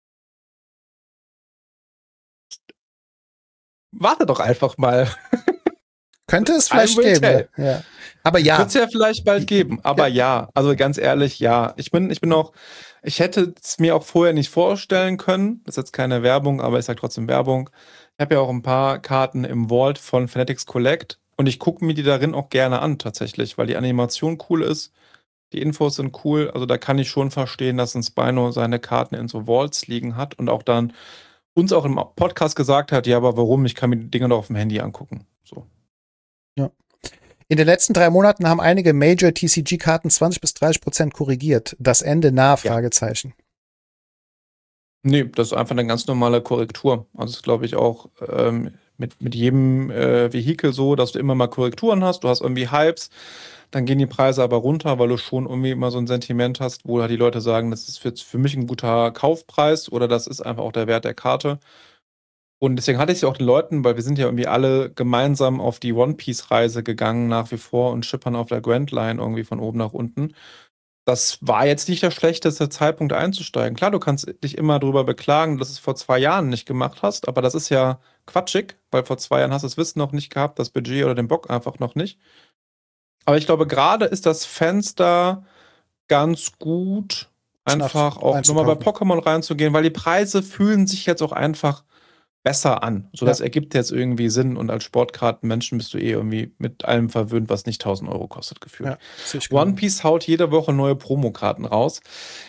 S3: Warte doch einfach mal.
S2: Könnte es vielleicht geben. Ja. Aber ja.
S3: Wird es ja vielleicht bald geben. Aber ja, also ganz ehrlich, ja. Ich hätte es mir auch vorher nicht vorstellen können. Das ist jetzt keine Werbung, aber ich sage trotzdem Werbung. Ich habe ja auch ein paar Karten im Vault von Fanatics Collect und ich gucke mir die darin auch gerne an tatsächlich, weil die Animation cool ist. Die Infos sind cool. Also da kann ich schon verstehen, dass ein Spino seine Karten in so Vaults liegen hat und auch dann uns auch im Podcast gesagt hat, ja, aber warum? Ich kann mir die Dinger doch auf dem Handy angucken. So.
S2: Ja. In den letzten 3 Monaten haben einige Major TCG-Karten 20-30% korrigiert. Das Ende nah? Fragezeichen.
S3: Nee, das ist einfach eine ganz normale Korrektur. Also das glaube ich auch mit jedem Vehikel so, dass du immer mal Korrekturen hast. Du hast irgendwie Hypes, dann gehen die Preise aber runter, weil du schon irgendwie immer so ein Sentiment hast, wo halt die Leute sagen, das ist jetzt für mich ein guter Kaufpreis oder das ist einfach auch der Wert der Karte. Und deswegen hatte ich sie auch den Leuten, weil wir sind ja irgendwie alle gemeinsam auf die One-Piece-Reise gegangen nach wie vor und schippern auf der Grand Line irgendwie von oben nach unten. Das war jetzt nicht der schlechteste Zeitpunkt einzusteigen. Klar, du kannst dich immer darüber beklagen, dass du es vor 2 Jahren nicht gemacht hast, aber das ist ja quatschig, weil vor 2 Jahren hast du das Wissen noch nicht gehabt, das Budget oder den Bock einfach noch nicht. Aber ich glaube, gerade ist das Fenster ganz gut, einfach auch nochmal bei Pokémon reinzugehen, weil die Preise fühlen sich jetzt auch einfach besser an. So, das ergibt jetzt irgendwie Sinn und als Sportkartenmenschen bist du irgendwie mit allem verwöhnt, was nicht 1.000 Euro kostet, gefühlt. Ja, One Piece haut jede Woche neue Promokarten raus.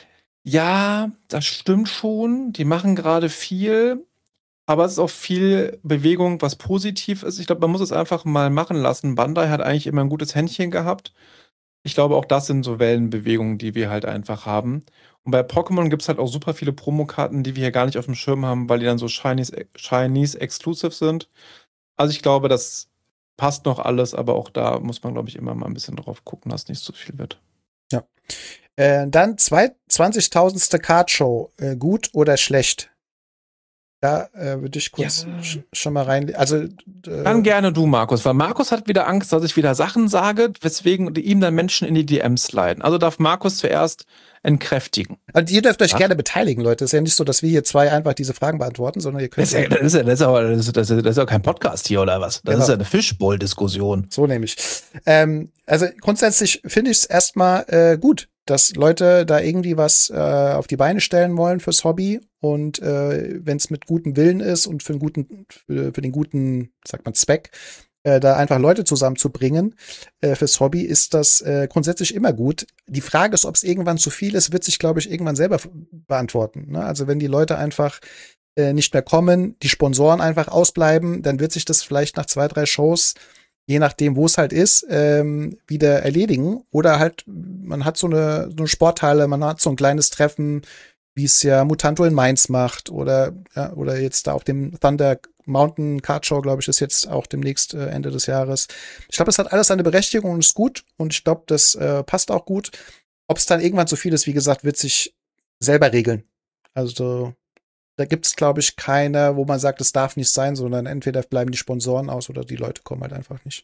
S3: Ja, das stimmt schon. Die machen gerade viel, aber es ist auch viel Bewegung, was positiv ist. Ich glaube, man muss es einfach mal machen lassen. Bandai hat eigentlich immer ein gutes Händchen gehabt. Ich glaube, auch das sind so Wellenbewegungen, die wir halt einfach haben. Und bei Pokémon gibt es halt auch super viele Promokarten, die wir hier gar nicht auf dem Schirm haben, weil die dann so Chinese Exclusive sind. Also ich glaube, das passt noch alles, aber auch da muss man, glaube ich, immer mal ein bisschen drauf gucken, dass nicht zu viel wird.
S2: Ja. Dann 20.000. Card-Show. Gut oder schlecht? Da würde ich kurz schon mal rein. Also
S3: dann gerne du, Markus, weil Markus hat wieder Angst, dass ich wieder Sachen sage, weswegen ihm dann Menschen in die DMs sliden. Also darf Markus zuerst entkräftigen.
S2: Und ihr dürft euch gerne beteiligen, Leute. Es ist ja nicht so, dass wir hier 2 einfach diese Fragen beantworten, sondern ihr könnt.
S3: Das ist ja kein Podcast hier oder was? Das ist ja eine Fishbowl-Diskussion.
S2: So nämlich. Also grundsätzlich finde ich es erstmal gut, dass Leute da irgendwie was auf die Beine stellen wollen fürs Hobby und wenn es mit gutem Willen ist und für den guten, sagt man, Zweck, da einfach Leute zusammenzubringen fürs Hobby, ist das grundsätzlich immer gut. Die Frage ist, ob es irgendwann zu viel ist, wird sich, glaube ich, irgendwann selber beantworten. Ne? Also wenn die Leute einfach nicht mehr kommen, die Sponsoren einfach ausbleiben, dann wird sich das vielleicht nach 2, 3 Shows, je nachdem, wo es halt ist, wieder erledigen. Oder halt, man hat so eine Sporthalle, man hat so ein kleines Treffen, wie es ja Mutanto in Mainz macht oder jetzt da auf dem Thunder Mountain Card Show, glaube ich, ist jetzt auch demnächst Ende des Jahres. Ich glaube, es hat alles seine Berechtigung und ist gut und ich glaube, das passt auch gut. Ob es dann irgendwann zu viel ist, wie gesagt, wird sich selber regeln. Also da gibt es, glaube ich, keine, wo man sagt, es darf nicht sein, sondern entweder bleiben die Sponsoren aus oder die Leute kommen halt einfach nicht.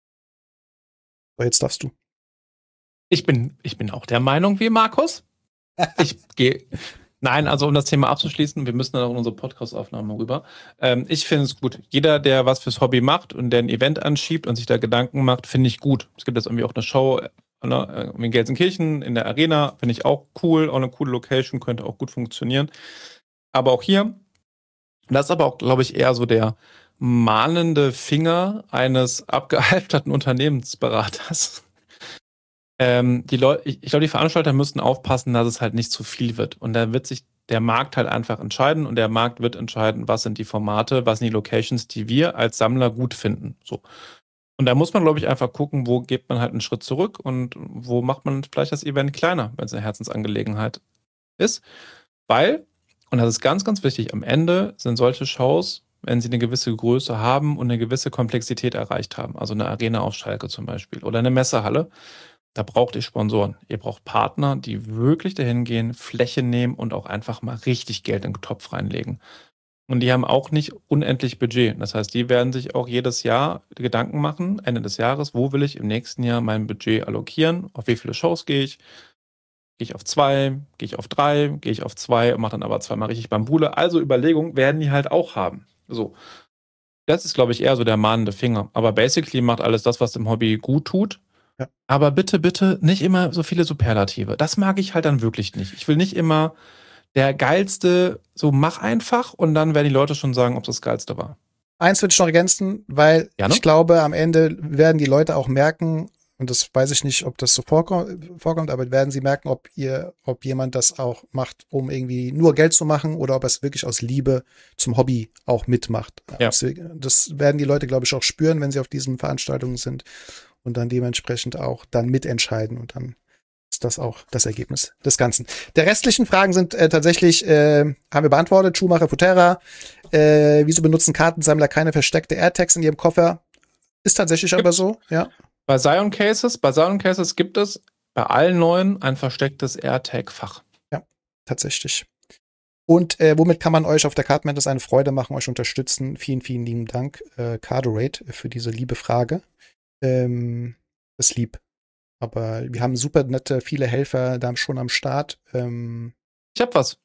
S2: Aber jetzt darfst du.
S3: Ich bin auch der Meinung wie Markus. Ich gehe. Nein, also um das Thema abzuschließen, wir müssen dann auch in unsere Podcast-Aufnahme rüber. Ich finde es gut. Jeder, der was fürs Hobby macht und der ein Event anschiebt und sich da Gedanken macht, finde ich gut. Es gibt jetzt irgendwie auch eine Show in Gelsenkirchen in der Arena, finde ich auch cool, auch eine coole Location, könnte auch gut funktionieren. Aber auch hier, das ist aber auch, glaube ich, eher so der mahnende Finger eines abgehalfterten Unternehmensberaters. Die Leute, ich glaube, die Veranstalter müssten aufpassen, dass es halt nicht zu viel wird. Und dann wird sich der Markt halt einfach entscheiden und der Markt wird entscheiden, was sind die Formate, was sind die Locations, die wir als Sammler gut finden. So. Und da muss man, glaube ich, einfach gucken, wo geht man halt einen Schritt zurück und wo macht man vielleicht das Event kleiner, wenn es eine Herzensangelegenheit ist. Weil, und das ist ganz, ganz wichtig, am Ende sind solche Shows, wenn sie eine gewisse Größe haben und eine gewisse Komplexität erreicht haben, also eine Arena auf Schalke zum Beispiel oder eine Messehalle, da braucht ihr Sponsoren. Ihr braucht Partner, die wirklich dahin gehen, Fläche nehmen und auch einfach mal richtig Geld in den Topf reinlegen. Und die haben auch nicht unendlich Budget. Das heißt, die werden sich auch jedes Jahr Gedanken machen, Ende des Jahres, wo will ich im nächsten Jahr mein Budget allokieren, auf wie viele Shows gehe ich. Gehe ich auf 2, gehe ich auf 3, gehe ich auf 2 und mache dann aber 2-mal richtig Bambule. Also Überlegungen werden die halt auch haben. So. Das ist, glaube ich, eher so der mahnende Finger. Aber basically macht alles das, was dem Hobby gut tut. Ja. Aber bitte, bitte nicht immer so viele Superlative. Das mag ich halt dann wirklich nicht. Ich will nicht immer der geilste, so mach einfach und dann werden die Leute schon sagen, ob das Geilste war.
S2: Eins würde ich noch ergänzen, weil ich glaube, am Ende werden die Leute auch merken, und das weiß ich nicht, ob das so vorkommt, aber werden Sie merken, ob jemand das auch macht, um irgendwie nur Geld zu machen oder ob er es wirklich aus Liebe zum Hobby auch mitmacht.
S3: Ja.
S2: Das werden die Leute, glaube ich, auch spüren, wenn sie auf diesen Veranstaltungen sind und dann dementsprechend auch dann mitentscheiden und dann ist das auch das Ergebnis des Ganzen. Der restlichen Fragen sind tatsächlich, haben wir beantwortet. Schumacher, Futera, wieso benutzen Kartensammler keine versteckte AirTags in ihrem Koffer? Ist tatsächlich aber so, ja.
S3: Bei Scion Cases gibt es bei allen neuen ein verstecktes AirTag-Fach.
S2: Ja, tatsächlich. Und womit kann man euch auf der Card Madness eine Freude machen, euch unterstützen? Vielen, vielen lieben Dank, Cardorate, für diese liebe Frage. Ist lieb. Aber wir haben super nette, viele Helfer da schon am Start.
S3: Ich hab was.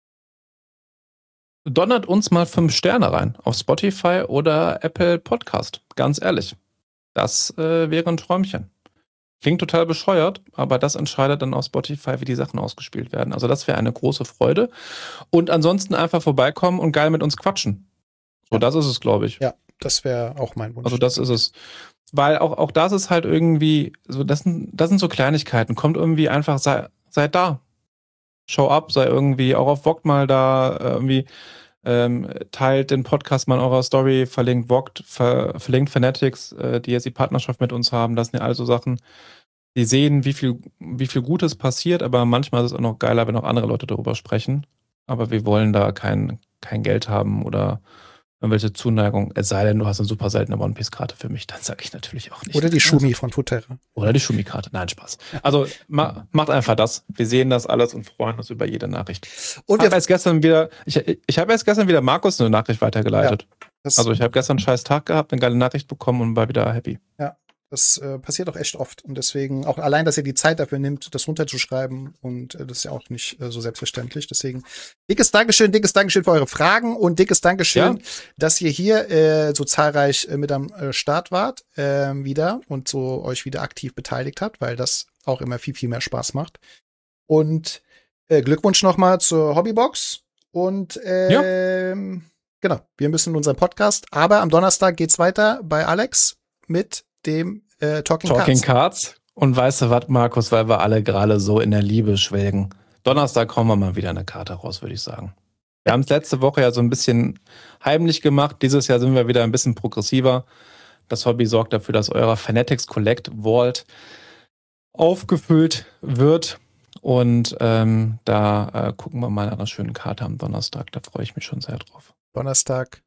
S3: Donnert uns mal 5 Sterne rein auf Spotify oder Apple Podcast. Ganz ehrlich. Das wäre ein Träumchen. Klingt total bescheuert, aber das entscheidet dann auf Spotify, wie die Sachen ausgespielt werden. Also das wäre eine große Freude. Und ansonsten einfach vorbeikommen und geil mit uns quatschen. So, das ist es, glaube ich.
S2: Ja, das wäre auch mein Wunsch.
S3: Also das ist es. Weil auch das ist halt irgendwie, so das sind so Kleinigkeiten. Kommt irgendwie einfach, seid da. Show up, sei irgendwie auch auf Vogt mal da, irgendwie teilt den Podcast mal in eurer Story, verlinkt Vogt, verlinkt Fanatics, die jetzt die Partnerschaft mit uns haben. Das sind ja all so Sachen, die sehen, wie viel Gutes passiert, aber manchmal ist es auch noch geiler, wenn auch andere Leute darüber sprechen. Aber wir wollen da kein Geld haben oder irgendwelche Zuneigung. Es sei denn, du hast eine super seltene One-Piece-Karte für mich, dann sage ich natürlich auch nicht.
S2: Oder die Schumi von Futera.
S3: Oder die Schumi-Karte. Nein, Spaß. Also macht einfach das. Wir sehen das alles und freuen uns über jede Nachricht. Und ich habe erst gestern wieder Markus eine Nachricht weitergeleitet. Ja, also ich habe gestern einen scheiß Tag gehabt, eine geile Nachricht bekommen und war wieder happy.
S2: Ja, das passiert auch echt oft. Und deswegen auch allein, dass ihr die Zeit dafür nimmt, das runterzuschreiben. Und das ist ja auch nicht so selbstverständlich. Deswegen dickes Dankeschön für eure Fragen und dickes Dankeschön, dass ihr hier so zahlreich mit am Start wart wieder und so euch wieder aktiv beteiligt habt, weil das auch immer viel, viel mehr Spaß macht. Und Glückwunsch nochmal zur Hobbybox. Und genau, wir müssen unseren Podcast. Aber am Donnerstag geht's weiter bei Alex mit dem Talking
S3: Cards. Und weißt du was, Markus, weil wir alle gerade so in der Liebe schwelgen. Donnerstag kommen wir mal wieder eine Karte raus, würde ich sagen. Wir haben es letzte Woche ja so ein bisschen heimlich gemacht. Dieses Jahr sind wir wieder ein bisschen progressiver. Das Hobby sorgt dafür, dass euer Fanatics Collect Vault aufgefüllt wird. Und da gucken wir mal nach einer schönen Karte am Donnerstag. Da freue ich mich schon sehr drauf.
S2: Donnerstag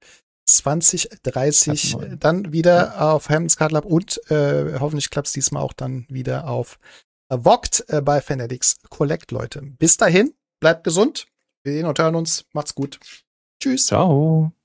S2: 20:30 dann wieder auf Hammonds Card Lab und hoffentlich klappt es diesmal auch dann wieder auf Vogt bei Fanatics Collect, Leute. Bis dahin, bleibt gesund. Wir sehen und hören uns. Macht's gut. Tschüss.
S3: Ciao.